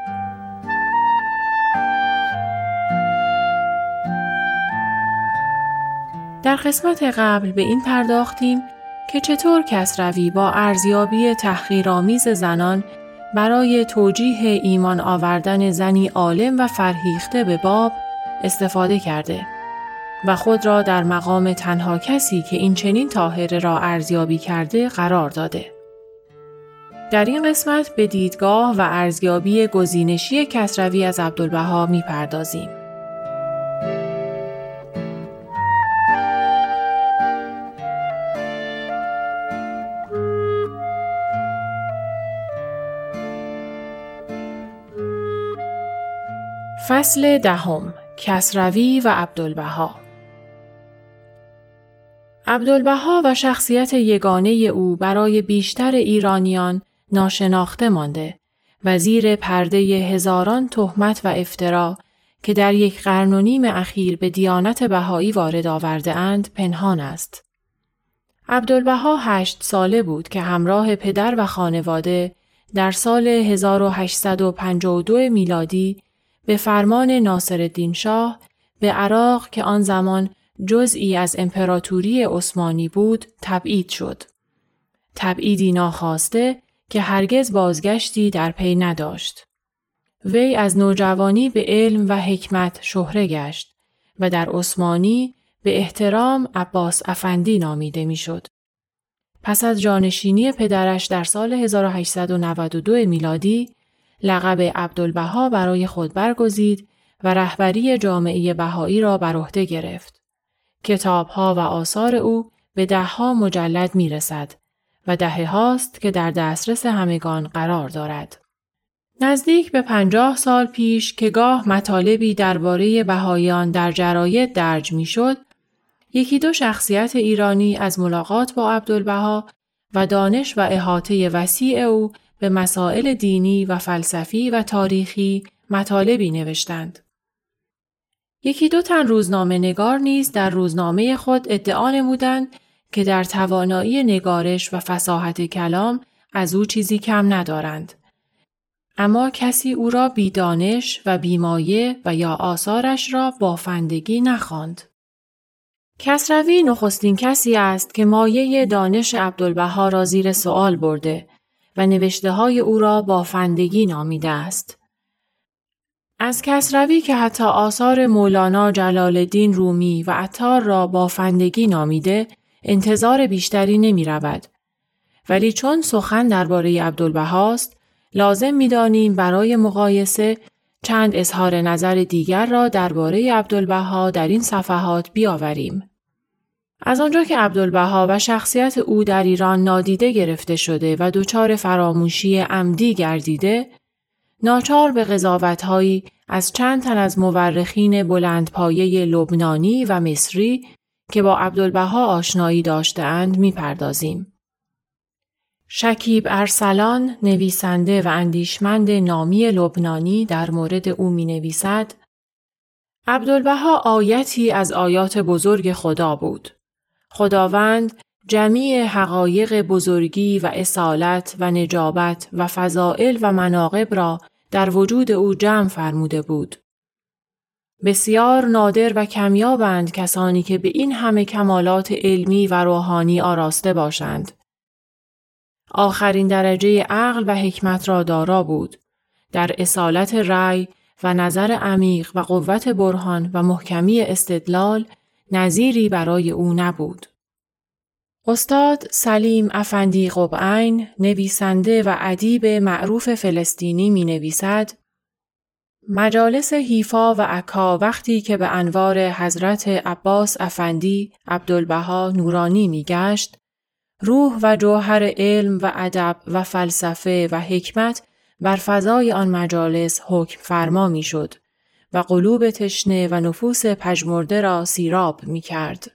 در قسمت قبل به این پرداختیم که چطور کسروی با ارزیابی تحقیرآمیز زنان برای توجیه ایمان آوردن زنی عالم و فرهیخته به باب استفاده کرده و خود را در مقام تنها کسی که این چنین طاهره را ارزیابی کرده قرار داده. در این قسمت به دیدگاه و ارزیابی گزینشی کسروی از عبدالبها می پردازیم. فصل دهم، کسروی و عبدالبها. عبدالبها و شخصیت یگانه او برای بیشتر ایرانیان ناشناخته مانده و زیر پرده هزاران تهمت و افترا که در یک قرن و نیم اخیر به دیانت بهایی وارد آورده اند پنهان است. عبدالبها هشت ساله بود که همراه پدر و خانواده در سال هزار و هشتصد و پنجاه و دو میلادی به فرمان ناصرالدین شاه به عراق که آن زمان جزئی از امپراتوری عثمانی بود تبعید شد. تبعیدی ناخواسته که هرگز بازگشتی در پی نداشت. وی از نوجوانی به علم و حکمت شهره گشت و در عثمانی به احترام عباس افندی نامیده میشد. پس از جانشینی پدرش در سال هزار و هشتصد و نود و دو میلادی لقب عبدالبها برای خود برگزید و رهبری جامعه بهایی را بر عهده گرفت. کتاب‌ها و آثار او به ده‌ها مجلد می‌رسد و دهه هاست که در دسترس همگان قرار دارد. نزدیک به پنجاه سال پیش که گاه مطالبی درباره بهاییان در جراید درج می‌شد، یکی دو شخصیت ایرانی از ملاقات با عبدالبها و دانش و احاطه وسیع او به مسائل دینی و فلسفی و تاریخی مطالبی نوشتند. یکی دو تن روزنامه نگار نیز در روزنامه خود ادعا نمودند که در توانایی نگارش و فصاحت کلام از او چیزی کم ندارند. اما کسی او را بیدانش و بیمایه و یا آثارش را بافندگی نخواند. کسروی نخستین کسی است که مایه دانش عبدالبها را زیر سؤال برده و نوشته‌های او را بافندگی نامیده است. از کسروی که حتی آثار مولانا جلال الدین رومی و عطار را بافندگی نامیده انتظار بیشتری نمی رود. ولی چون سخن درباره عبدالبهاست لازم می دانیم برای مقایسه چند اظهار نظر دیگر را درباره عبدالبها در این صفحات بیاوریم. از آنجا که عبدالبها و شخصیت او در ایران نادیده گرفته شده و دچار فراموشی عمدی گردیده، ناچار به قضاوت‌هایی از چند تن از مورخین بلندپایه لبنانی و مصری که با عبدالبها آشنایی داشته‌اند می‌پردازیم. شکیب ارسلان، نویسنده و اندیشمند نامی لبنانی در مورد او می‌نویسد: عبدالبها آیتی از آیات بزرگ خدا بود. خداوند جمیع حقایق بزرگی و اصالت و نجابت و فضائل و مناقب را در وجود او جمع فرموده بود. بسیار نادر و کمیابند کسانی که به این همه کمالات علمی و روحانی آراسته باشند. آخرین درجه عقل و حکمت را دارا بود. در اصالت رأی و نظر عمیق و قوت برهان و محکمی استدلال نظیری برای او نبود. استاد سلیم افندی قبعین، نویسنده و ادیب معروف فلسطینی می نویسد: مجالس حیفا و عکا وقتی که به انوار حضرت عباس افندی عبدالبها نورانی می گشت، روح و جوهر علم و ادب و فلسفه و حکمت بر فضای آن مجالس حکم فرما می شد و قلوب تشنه و نفوس پژمرده را سیراب می کرد.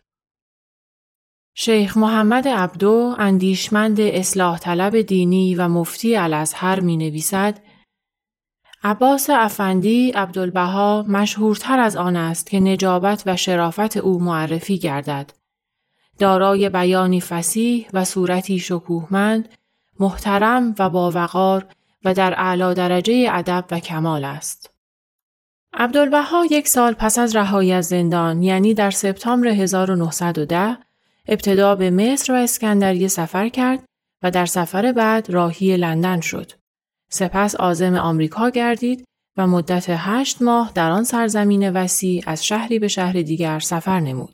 شیخ محمد عبدو، اندیشمند اصلاح طلب دینی و مفتی الازهر می نویسد: عباس افندی عبدالبها مشهورتر از آن است که نجابت و شرافت او معرفی گردد. دارای بیانی فصیح و صورتی شکوهمند، محترم و باوقار و در اعلی درجه ادب و کمال است. عبدالبها یک سال پس از رهایی از زندان، یعنی در سپتامبر هزار و نهصد و ده، ابتدا به مصر و اسکندریه سفر کرد و در سفر بعد راهی لندن شد. سپس عازم آمریکا گردید و مدت هشت ماه در آن سرزمین وسیع از شهری به شهر دیگر سفر نمود.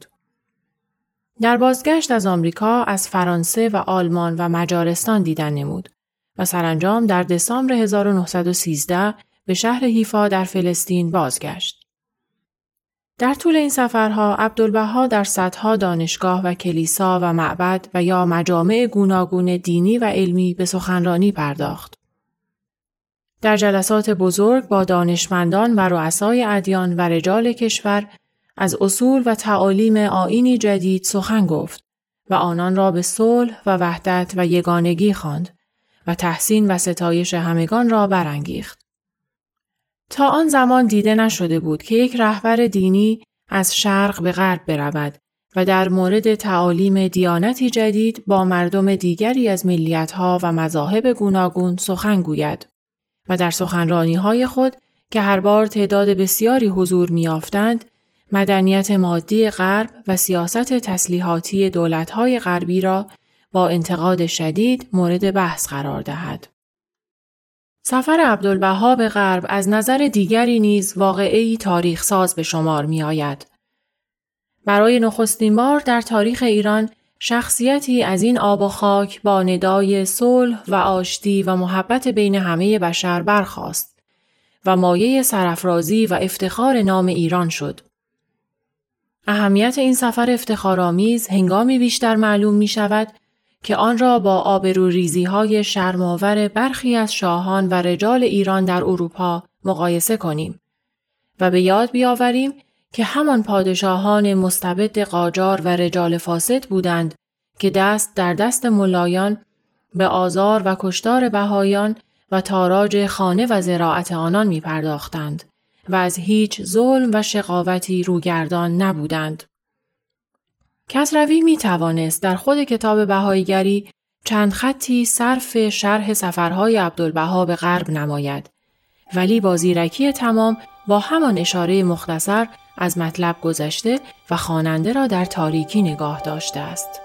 در بازگشت از آمریکا از فرانسه و آلمان و مجارستان دیدن نمود و سرانجام در دسامبر هزار و نهصد و سیزده به شهر حیفا در فلسطین بازگشت. در طول این سفرها عبدالبها در صدها دانشگاه و کلیسا و معبد و یا مجامع گوناگون دینی و علمی به سخنرانی پرداخت. در جلسات بزرگ با دانشمندان و رؤسای ادیان و رجال کشور از اصول و تعالیم آیینی جدید سخن گفت و آنان را به صلح و وحدت و یگانگی خواند و تحسین و ستایش همگان را برانگیخت. تا آن زمان دیده نشده بود که یک رهبر دینی از شرق به غرب برود و در مورد تعالیم دیانتی جدید با مردم دیگری از ملیت‌ها و مذاهب گوناگون سخن گوید و در سخنرانی‌های خود که هر بار تعداد بسیاری حضور می‌یافتند، مدنیت مادی غرب و سیاست تسلیحاتی دولت‌های غربی را با انتقاد شدید مورد بحث قرار دهد. سفر عبدالبها به غرب از نظر دیگری نیز واقعه‌ای تاریخ ساز به شمار می آید. برای نخستین بار در تاریخ ایران شخصیتی از این آب و خاک با ندای صلح و آشتی و محبت بین همه بشر برخاست و مایه سرافرازی و افتخار نام ایران شد. اهمیت این سفر افتخارآمیز هنگامی بیشتر معلوم می شود که آن را با آبروریزی‌های شرم‌آور برخی از شاهان و رجال ایران در اروپا مقایسه کنیم و به یاد بیاوریم که همان پادشاهان مستبد قاجار و رجال فاسد بودند که دست در دست ملایان به آزار و کشتار بهایان و تاراج خانه و زراعت آنان می پرداختند و از هیچ ظلم و شقاوتی روگردان نبودند. کسروی می توانست در خود کتاب بهاییگری چند خطی صرف شرح سفرهای عبدالبها به غرب نماید، ولی با زیرکی تمام با همان اشاره مختصر از مطلب گذشته و خواننده را در تاریکی نگاه داشته است.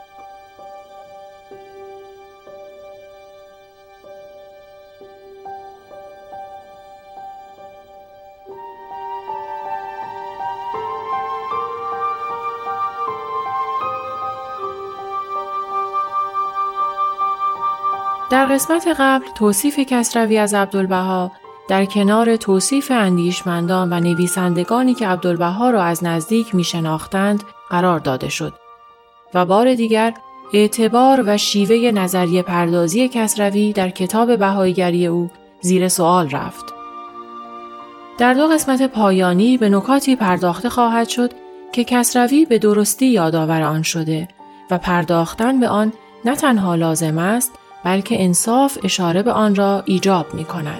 در قسمت قبل توصیف کسروی از عبدالبها در کنار توصیف اندیشمندان و نویسندگانی که عبدالبها را از نزدیک می شناختند قرار داده شد و بار دیگر اعتبار و شیوه نظریه پردازی کسروی در کتاب بهاییگری او زیر سوال رفت. در دو قسمت پایانی به نکاتی پرداخته خواهد شد که کسروی به درستی یادآور آن شده و پرداختن به آن نه تنها لازم است بلکه انصاف اشاره به آن را ایجاب می کند.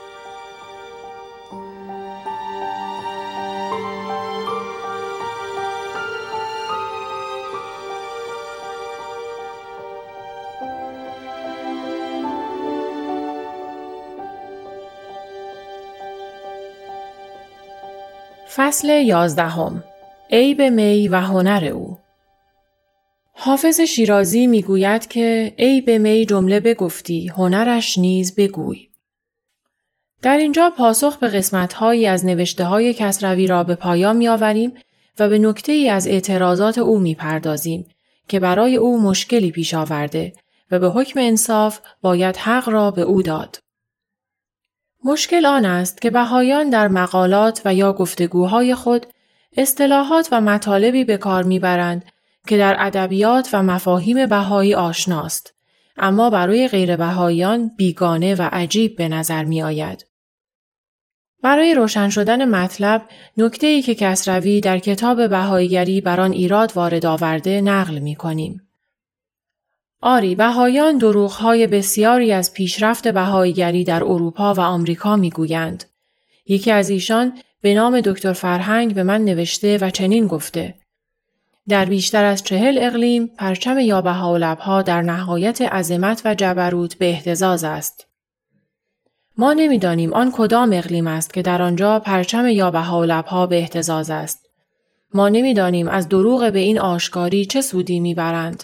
فصل یازدهم. عیب می و هنر او. حافظ شیرازی میگوید که عیب می جمله بگفتی، هنرش نیز بگوی. در اینجا پاسخ به قسمت‌هایی از نوشته‌های کسروی را به پایان می‌آوریم و به نکته‌ای از اعتراضات او می‌پردازیم که برای او مشکلی پیش آورده و به حکم انصاف باید حق را به او داد. مشکل آن است که بهایان در مقالات و یا گفتگوهای خود اصطلاحات و مطالبی به کار می‌برند که در ادبیات و مفاهیم بهایی آشناست، اما برای غیر بهایان بیگانه و عجیب به نظر می آید. برای روشن شدن مطلب، نکته‌ای که کسروی در کتاب بهاییگری بر آن ایراد وارد آورده نقل می کنیم. آری، بهاییان دروغ‌های بسیاری از پیشرفت بهاییگری در اروپا و آمریکا می‌گویند. یکی از ایشان به نام دکتر فرهنگ به من نوشته و چنین گفته: در بیشتر از چهل اقلیم پرچم یا بهاءالابها در نهایت عظمت و جبروت به اهتزاز است. ما نمی‌دانیم آن کدام اقلیم است که در آنجا پرچم یا بهاءالابها به اهتزاز است. ما نمی‌دانیم از دروغ به این آشکاری چه سودی می‌برند.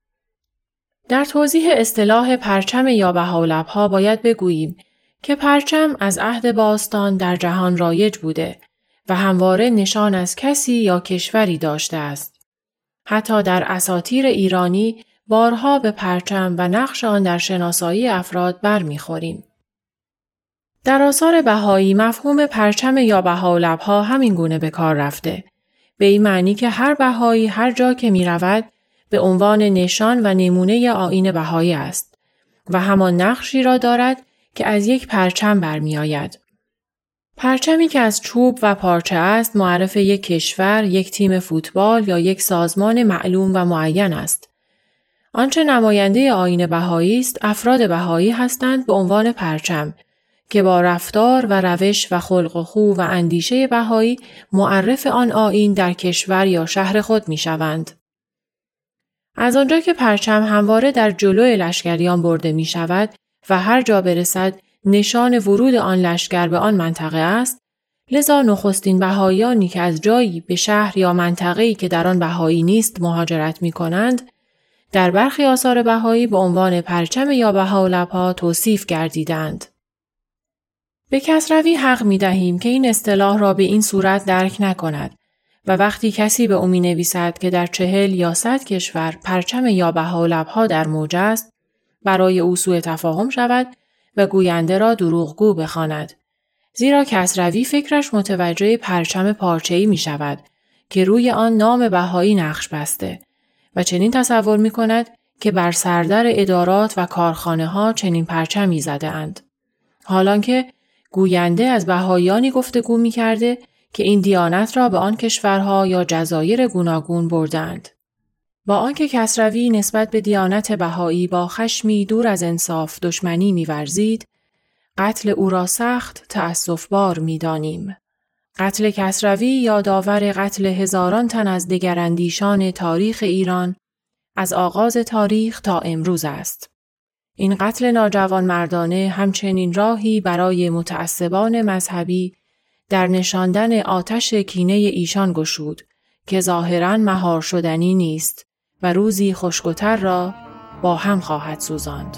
در توضیح اصطلاح پرچم یا بهاءالابها باید بگوییم که پرچم از عهد باستان در جهان رایج بوده و همواره نشان از کسی یا کشوری داشته است. حتی در اساطیر ایرانی بارها به پرچم و نقش آن در شناسایی افراد برمیخوریم. در آثار بهایی مفهوم پرچم یا بهاءالابها همین گونه به کار رفته، به این معنی که هر بهایی هر جا که می رود به عنوان نشان و نمونه آیین بهایی است و همان نقشی را دارد که از یک پرچم برمی آید. پرچمی که از چوب و پارچه است معرف یک کشور، یک تیم فوتبال یا یک سازمان معلوم و معین است. آنچه نماینده آیین بهایی است، افراد بهایی هستند به عنوان پرچم که با رفتار و روش و خلق و خو و اندیشه بهایی معرف آن آیین در کشور یا شهر خود می شوند. از آنجا که پرچم همواره در جلوی لشکریان برده می شود و هر جا برسد نشان ورود آن لشکر به آن منطقه است، لذا نخستین بهاییانی که از جایی به شهر یا منطقه‌ای که در آن بهایی نیست مهاجرت می کنند، در برخی آثار بهایی به عنوان پرچم یا بهاءالابها توصیف گردیدند. به کسروی حق می دهیم که این اصطلاح را به این صورت درک نکند و وقتی کسی به او می نویسد که در چهل یا صد کشور پرچم یا بهاءالابها در موج است، برای او سوء تفاهم شود و گوینده را دروغگو بخواند. زیرا کسروی فکرش متوجه پرچم پارچه‌ای می شود که روی آن نام بهایی نقش بسته و چنین تصور می کند که بر سردر ادارات و کارخانه ها چنین پرچمی زده اند. حالانکه گوینده از بهاییانی گفتگو می کرده که این دیانت را به آن کشورها یا جزایر گوناگون بردند. با آنکه کسروی نسبت به دیانت بهایی با خشمی دور از انصاف دشمنی می‌ورزید، قتل او را سخت تأسف‌بار می‌دانیم. قتل کسروی یادآور قتل هزاران تن از دگراندیشان تاریخ ایران از آغاز تاریخ تا امروز است. این قتل ناجوان مردانه همچنین راهی برای متعصبان مذهبی در نشاندن آتش کینه ایشان گشود که ظاهراً مهار شدنی نیست و روزی خشک‌وتر را با هم خواهد سوزاند.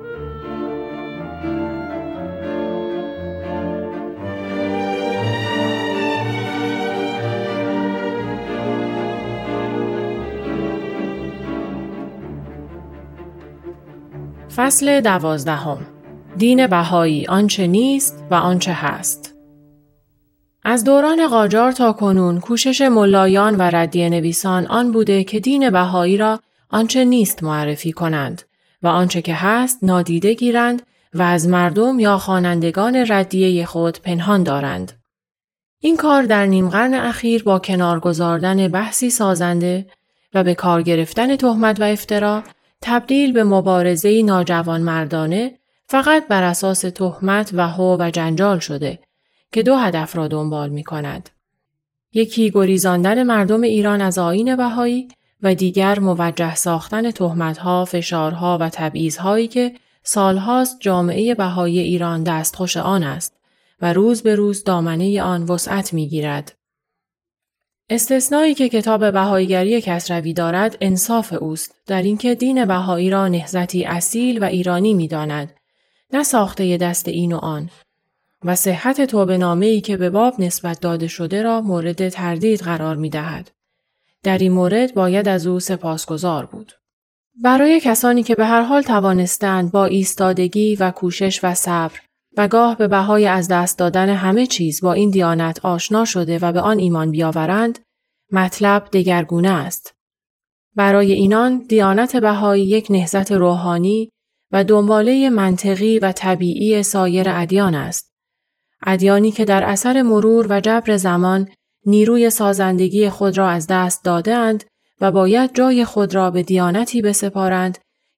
فصل دوازدهم. دین بهایی آنچه نیست و آنچه هست. از دوران قاجار تا کنون کوشش ملایان و ردیه نویسان آن بوده که دین بهایی را آنچه نیست معرفی کنند و آنچه که هست نادیده گیرند و از مردم یا خوانندگان ردیه خود پنهان دارند. این کار در نیم قرن اخیر با کنار گذاردن بحثی سازنده و به کار گرفتن تهمت و افترا تبدیل به مبارزه‌ای ناجوانمردانه فقط بر اساس تهمت و هو و جنجال شده که دو هدف را دنبال می کند. یکی گریزاندن مردم ایران از آیین بهایی و دیگر موجه ساختن تهمت‌ها، فشارها و تبعیض‌هایی که سالهاست جامعه بهایی ایران دستخوش آن است و روز به روز دامنه آن وسعت می‌گیرد. استثنایی که کتاب بهاییگری کسروی دارد انصاف اوست در اینکه دین بهایی را نهضتی اصیل و ایرانی می‌داند، نه ساخته دست این و آن، و صحت توبه‌نامه‌ای که به باب نسبت داده شده را مورد تردید قرار می‌دهد. در این مورد باید از او سپاسگزار بود. برای کسانی که به هر حال توانستند با ایستادگی و کوشش و صبر و گاه به بهای از دست دادن همه چیز با این دیانت آشنا شده و به آن ایمان بیاورند، مطلب دگرگونه است. برای اینان دیانت بهایی یک نهضت روحانی و دنباله منطقی و طبیعی سایر ادیان است. ادیانی که در اثر مرور و جبر زمان نیروی سازندگی خود را از دست داده‌اند و باید جای خود را به دیانتی بسپارند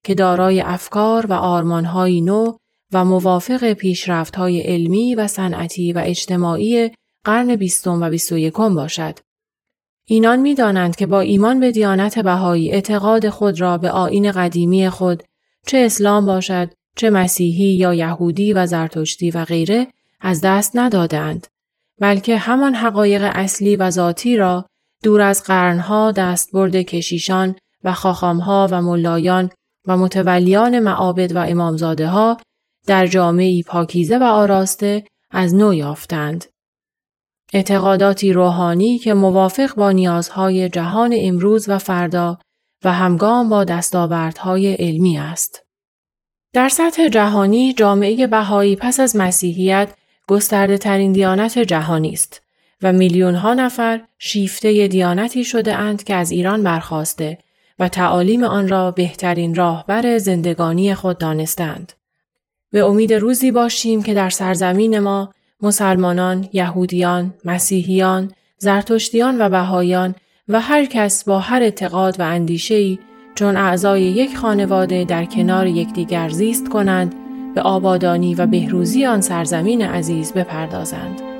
که دارای افکار و آرمان‌های نو و موافق پیشرفت‌های علمی و صنعتی و اجتماعی قرن بیستم و بیست و یکم باشد. اینان می‌دانند که با ایمان به دیانت بهایی اعتقاد خود را به آیین قدیمی خود، چه اسلام باشد، چه مسیحی یا یهودی و زرتشتی و غیره، از دست ندادند، بلکه همان حقایق اصلی و ذاتی را دور از قرنها دستبرد کشیشان و خاخام‌ها و ملایان و متولیان معابد و امامزاده‌ها در جامعه‌ای پاکیزه و آراسته از نو یافتند. اعتقاداتی روحانی که موافق با نیازهای جهان امروز و فردا و همگام با دستاوردهای علمی است. در سطح جهانی جامعه بهایی پس از مسیحیت گسترده ترین دیانت جهانی است و میلیون ها نفر شیفته دیانتی شده اند که از ایران برخاسته و تعالیم آن را بهترین راهبر زندگانی خود دانستند. به امید روزی باشیم که در سرزمین ما مسلمانان، یهودیان، مسیحیان، زرتشتیان و بهایان و هر کس با هر اعتقاد و اندیشه‌ای چون اعضای یک خانواده در کنار یکدیگر زیست کنند، به آبادانی و بهروزی آن سرزمین عزیز بپردازند.